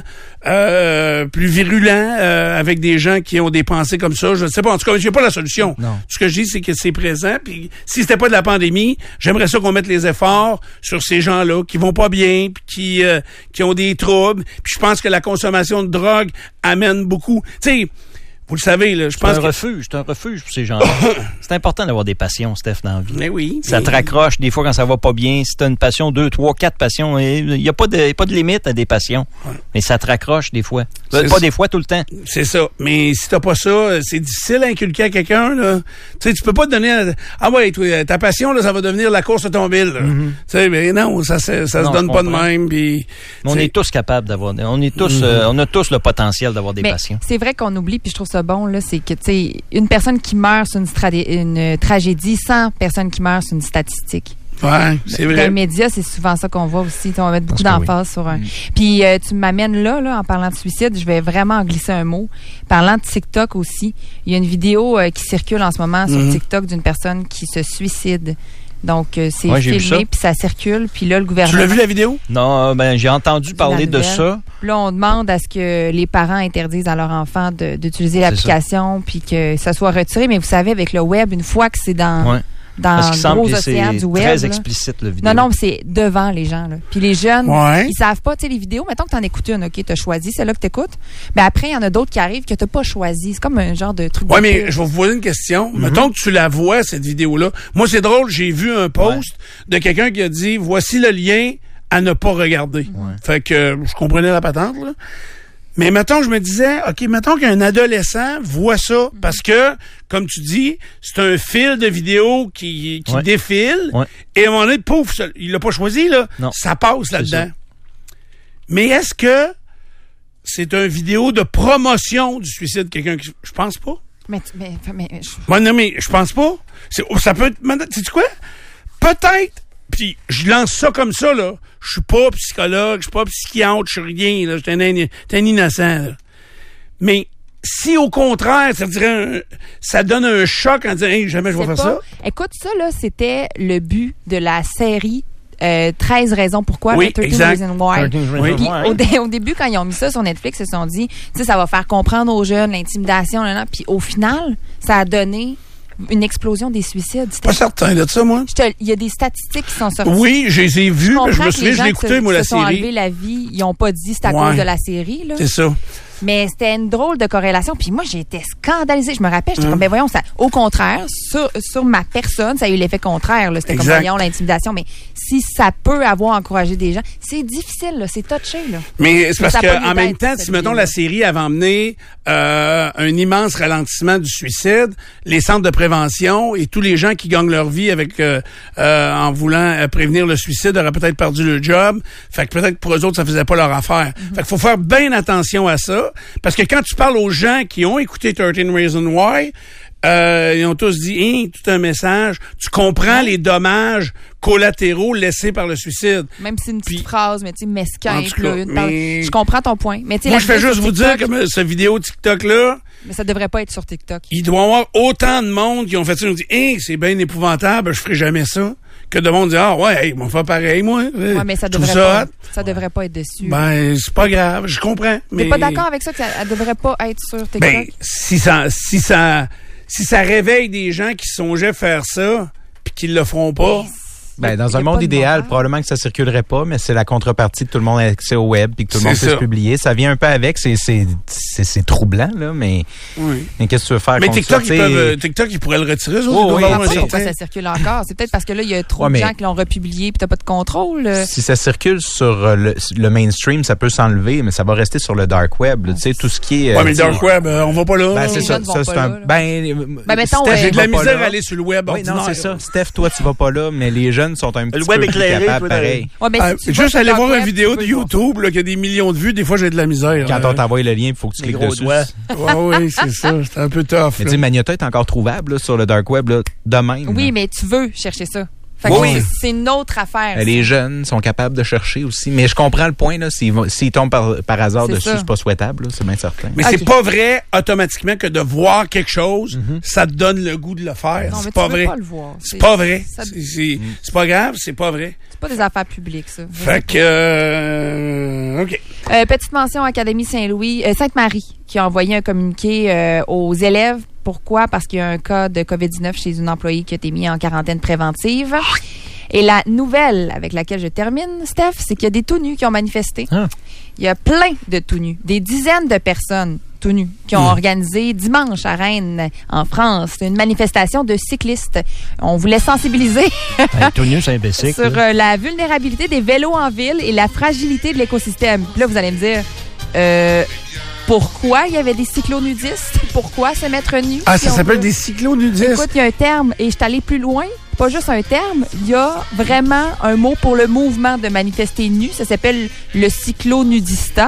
euh, plus virulent euh, avec des gens qui ont des pensées comme ça. Je ne sais pas. En tout cas, j'ai pas la solution. Non. Ce que je dis, c'est que c'est présent. Puis si c'était pas de la pandémie, j'aimerais ça qu'on mette les efforts sur ces gens-là qui vont pas bien, puis qui euh, qui ont des troubles. Puis je pense que la consommation de drogue amène beaucoup. Tu sais, vous le savez là. Je C'est un pense que refuge, c'est un refuge pour ces gens-là. C'est important d'avoir des passions, Steph, dans la vie. mais oui. Ça mais- te raccroche des fois quand ça va pas bien. Si t'as une passion, deux, trois, quatre passions, il y a pas de, pas de limite à des passions. Mais ça te raccroche des fois. C'est Pas ça. des fois, tout le temps. C'est ça. Mais si t'as pas ça, c'est difficile à inculquer à quelqu'un, là. Tu sais, tu peux pas te donner, à- ah ouais, toi, ta passion, là, ça va devenir la course automobile, là. Tu sais, mais non, ça, ça, ça Non, se donne je pas de comprends. même, puis. Mais on tu sais, est tous capables d'avoir, on est tous, euh, on a tous le potentiel d'avoir des Mais passions. c'est vrai qu'on oublie, puis je trouve ça bon, là, c'est que, tu sais, une personne qui meurt, c'est une, stradé- une tragédie. cent personnes qui meurent, c'est une statistique. Ouais, c'est Dans vrai. les médias, c'est souvent ça qu'on voit aussi. On va mettre beaucoup Parce que d'emphase sur un. Puis euh, tu m'amènes là, là, en parlant de suicide, je vais vraiment en glisser un mot. Parlant de TikTok aussi, il y a une vidéo euh, qui circule en ce moment sur Mhm. TikTok d'une personne qui se suicide. Donc euh, c'est Ouais, j'ai vu filmé, ça. puis ça circule, puis là le Tu gouvernement. l'as vu la vidéo? Non, euh, ben, j'ai entendu C'est parler la de nouvelle. ça. Puis là, on demande à ce que les parents interdisent à leur enfant de- d'utiliser C'est l'application, puis que ça soit retiré. Mais vous savez, avec le web, une fois que c'est dans, Ouais. dans Parce qu'il le semble gros que océan c'est du web. très là. explicite, le vidéo. Non, non, mais c'est devant les gens. Là. Puis les jeunes, Ouais. ils savent pas, tu sais, les vidéos. Mettons que t'en écoutes une, OK, t'as choisi, c'est là que t'écoutes. Mais après, il y en a d'autres qui arrivent que t'as pas choisi. C'est comme un genre de truc. Ouais, de mais pub. je vais vous poser une question. Mettons que tu la vois, cette vidéo-là. Moi, c'est drôle, j'ai vu un post de quelqu'un qui a dit, voici le lien à ne pas regarder. Fait que euh, je comprenais la patente, là. Mais mettons, je me disais, OK, mettons qu'un adolescent voit ça, parce que, comme tu dis, c'est un fil de vidéo qui, qui Ouais. défile, Ouais. et à un moment donné, pouf, ça- il l'a pas choisi, là. Non. Ça passe C'est là-dedans. Mais est-ce que c'est une vidéo de promotion du suicide de quelqu'un qui... Je pense pas. Mais, tu- mais, mais, je- Moi, non, mais je pense pas. C'est, ça peut être... Tu sais quoi? Peut-être... Puis je lance ça comme ça, là. Je suis pas psychologue, je suis pas psychiatre, je suis rien, là. J'étais un, in- j'étais un innocent, là. Mais si, au contraire, ça dirait un- ça donne un choc en disant, hey, jamais je vais sais faire pas. ça. Écoute, ça, là, c'était le but de la série euh, treize raisons pourquoi. Oui, le treize exact. Reasons Why. Oui. Puis au, dé- au début, quand ils ont mis ça sur Netflix, ils se sont dit, tu sais, ça va faire comprendre aux jeunes l'intimidation, là, là. Puis au final, ça a donné une explosion des suicides. C'était- Pas certain de ça, moi. Je te- Il y a des statistiques qui sont sorties. Oui, je les ai vus, mais je comprends me que souviens, les je l'ai gens écouté, se- moi, la se sont enlevés série. la vie. Ils n'ont pas dit c'est à Ouais. cause de la série, là. C'est ça. Mais c'était une drôle de corrélation. Puis moi, j'ai été scandalisée. Je me rappelle, j'étais Hum. comme, ben voyons, ça, au contraire, sur, sur ma personne, ça a eu l'effet contraire. là. C'était comme, Exact. voyons, l'intimidation. Mais si ça peut avoir encouragé des gens, c'est difficile, là, c'est touché. Là. Mais c'est parce Ça a pas que lieu en même d'être, temps, cette si mettons vidéo-là. la série avait emmené euh, un immense ralentissement du suicide, les centres de prévention et tous les gens qui gagnent leur vie avec euh, euh, en voulant euh, prévenir le suicide auraient peut-être perdu le job. Fait que peut-être pour eux autres, ça faisait pas leur affaire. Fait qu'il faut faire bien attention à ça. Parce que quand tu parles aux gens qui ont écouté treize Reasons Why, euh, ils ont tous dit, hein, tout un message. Tu comprends les dommages collatéraux laissés par le suicide. Même si une petite Puis- phrase, mais tu sais, mesquin, En tout puis là, cas, une parle- mais- Je comprends ton point. Mais, tu sais, Moi, la je fais vidéo juste sur vous dire TikTok, que euh, cette vidéo TikTok-là, Mais ça devrait pas être sur TikTok. il doit y avoir autant de monde qui ont fait ça, ils ont dit, hey, c'est bien épouvantable, je ferai jamais ça, que de monde dit, ah ouais, hey, ils vont faire pareil, moi. Ouais, mais ça Je trouve devrait ça pas, hot. ça devrait pas être dessus. Ben, c'est pas grave, je comprends. T'es Mais pas d'accord avec ça que ça elle devrait pas être sur TikTok? Ben, si ça, si ça, si ça réveille des gens qui songeaient faire ça, puis qu'ils le feront pas, Ben, dans y a un pas monde de idéal, moral. probablement que ça circulerait pas, mais c'est la contrepartie que tout le monde a accès au web puis que tout le C'est monde peut ça. se publier. Ça vient un peu avec, c'est c'est c'est, c'est troublant là, mais, Oui. mais qu'est-ce que tu veux faire Mais contre TikTok, ça, ils t'sais? peuvent, euh, TikTok, ils pourraient le retirer. eux autres, Oh, ils doivent oui, Je avoir sais un pas pourquoi certain- ça circule encore. C'est peut-être parce que là, il y a trop Ouais, de mais- gens qui l'ont republié puis t'as pas de contrôle. euh. Si ça circule sur euh, le, le mainstream, ça peut s'enlever, mais ça va rester sur le dark web. là. Tu sais, tout ce qui est. euh, Ouais, mais le tu sais, dark web, euh, on va pas là. Ben, c'est Les ça. jeunes vont ça pas c'est là, un. là. Ben, Ben, mettons, Steph, ouais. J'ai de la va pas misère là. à aller sur le web Oui, non, ordinaire. c'est ça. Steph, toi, tu vas pas là, mais les jeunes sont un petit web peu éclairé, plus capables, toi, pareil. Ouais, mais Euh, si tu vas juste sur aller le voir dark une web, vidéo tu de peux le voir. YouTube là, qui a des millions de vues, des fois j'ai de la misère. Quand là. on t'envoie le lien, il faut que tu Les cliques gros dessus. doigts. Ouais, oui, c'est ça. C'est un peu tough. Mais là. tu sais, Magneto est encore trouvable là, sur le dark web là, de même. Oui, là. mais tu veux chercher ça. Fait que Oui. c'est- c'est une autre affaire. Les jeunes sont capables de chercher aussi. Mais je comprends le point, là. S'ils, vont- s'ils tombent par, par hasard C'est dessus, ça. c'est pas souhaitable, là, c'est bien certain. Mais Ok. c'est pas vrai automatiquement que de voir quelque chose, ça te donne le goût de le faire. Non, mais c'est tu pas veux vrai. pas le voir. C'est pas vrai. ça- C'est, c'est, c'est pas grave, c'est pas vrai. C'est pas des affaires publiques, ça. Fait que, euh, OK. Euh, petite mention Académie Saint-Louis, euh, Sainte-Marie, qui a envoyé un communiqué euh, aux élèves. Pourquoi? Parce qu'il y a un cas de covid dix-neuf chez une employée qui a été mis en quarantaine préventive. Et la nouvelle avec laquelle je termine, Steph, c'est qu'il y a des tout nus qui ont manifesté. Ah. Il y a plein de tout nus, des dizaines de personnes tout nus qui ont Mm. organisé dimanche à Rennes, en France, une manifestation de cyclistes. On voulait sensibiliser Hey, tout nu, c'est un bicycle. sur là. euh, la vulnérabilité des vélos en ville et la fragilité de l'écosystème. Puis là, vous allez me dire, euh, pourquoi il y avait des cyclonudistes? Pourquoi se mettre nu? Ah, si ça on s'appelle peut? des cyclonudistes. Écoute, il y a un terme, et je suis allée plus loin. Pas juste un terme, il y a vraiment un mot pour le mouvement de manifester nu. Ça s'appelle le cyclonudista.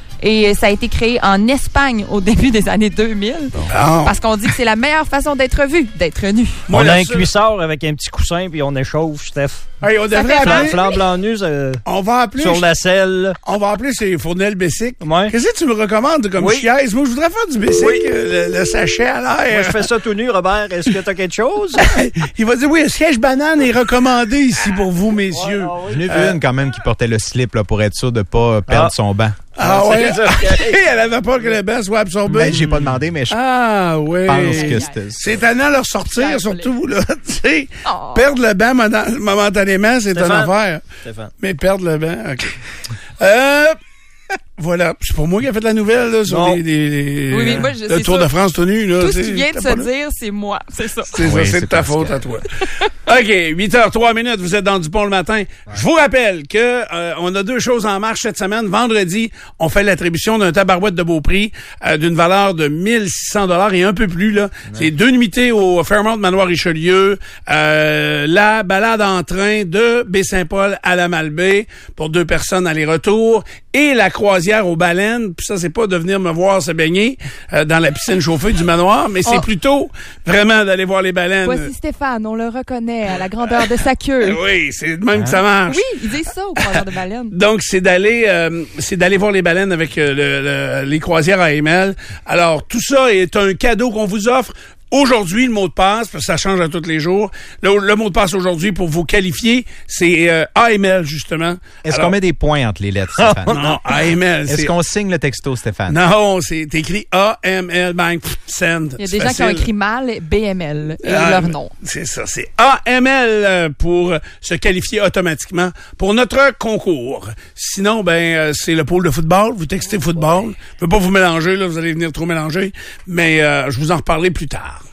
Et ça a été créé en Espagne au début des années deux mille. Ah. Parce qu'on dit que c'est la meilleure façon d'être vu, d'être nu. Moi, On a la un seule- cuissard avec un petit coussin, puis on échauffe, Steph. Hey, on Ça devrait fait Flam, appeler, flambe blanc nu, ça- on va appeler, sur la selle. on va appeler ces fournelles Bessic. Ouais. Qu'est-ce que tu me recommandes comme Oui. chiaise? Moi, je voudrais faire du Bessic, Oui. euh, le, le sachet à Moi, l'air. je fais ça tout nu, Robert. Est-ce que t'as quelque chose? Il va dire, oui, le siège banane est recommandé ici pour vous, messieurs. Ah, oui. J'en ai vu Euh, une quand même qui portait le slip là, pour être sûr de pas perdre Ah. son banc. Ah c'est ouais? ça. Elle avait peur que le banc soit absorbé. Ben, j'ai pas demandé, mais je Ah oui. pense que c'était ça. C'est étonnant leur sortir, surtout, là. Tu sais, Oh. perdre le banc moda- momentanément, c'est une Stéphane. affaire. Stéphane. Mais perdre le banc, OK. euh, voilà. C'est pour moi qui a fait la nouvelle, là, sur Non. les, les- les- Oui, mais moi, je le sais Tour ça. de France tout nu, là. Tout ce tu sais, qui vient de t'es se pas là. dire, c'est moi. C'est ça. C'est Oui, ça, c'est c'est de ta Pascal. faute à toi. OK, huit heures trois minutes, vous êtes dans Dupont le matin. Je vous rappelle que euh, on a deux choses en marche cette semaine. Vendredi, on fait l'attribution d'un tabarouette de beau prix euh, d'une valeur de mille six cents dollars et un peu plus là. C'est deux nuitées au Fairmont Manoir Richelieu, euh, la balade en train de Baie-Saint-Paul à la Malbaie pour deux personnes aller-retour et la croisière aux baleines. Puis ça, c'est pas de venir me voir se baigner euh, dans la piscine chauffée du manoir, mais c'est Oh. plutôt vraiment d'aller voir les baleines. Voici Stéphane, on le reconnaît à la grandeur de sa queue. Oui, c'est de même que ça marche. Oui, ils disent ça au croiseur de baleine. Donc, c'est d'aller euh, c'est d'aller voir les baleines avec euh, le- le- les croisières à M L. Alors, tout ça est un cadeau qu'on vous offre. Aujourd'hui, le mot de passe, parce que ça change à tous les jours, le, le mot de passe aujourd'hui pour vous qualifier, c'est euh, A M L, justement. Est-ce Alors, qu'on met des points entre les lettres, Stéphane? Non, A M L. Est-ce c'est- qu'on signe le texto, Stéphane? Non, c'est écrit A M L, bang, pff, send. Il y a C'est des gens qui ont facile. écrit mal B M L et Ah, leur mais nom. C'est ça, c'est A M L euh, pour se qualifier automatiquement pour notre concours. Sinon, ben euh, c'est le pôle de football. Vous textez football. Je peux pas vous mélanger, là, vous allez venir trop mélanger. Mais euh, je vous en reparlerai plus tard.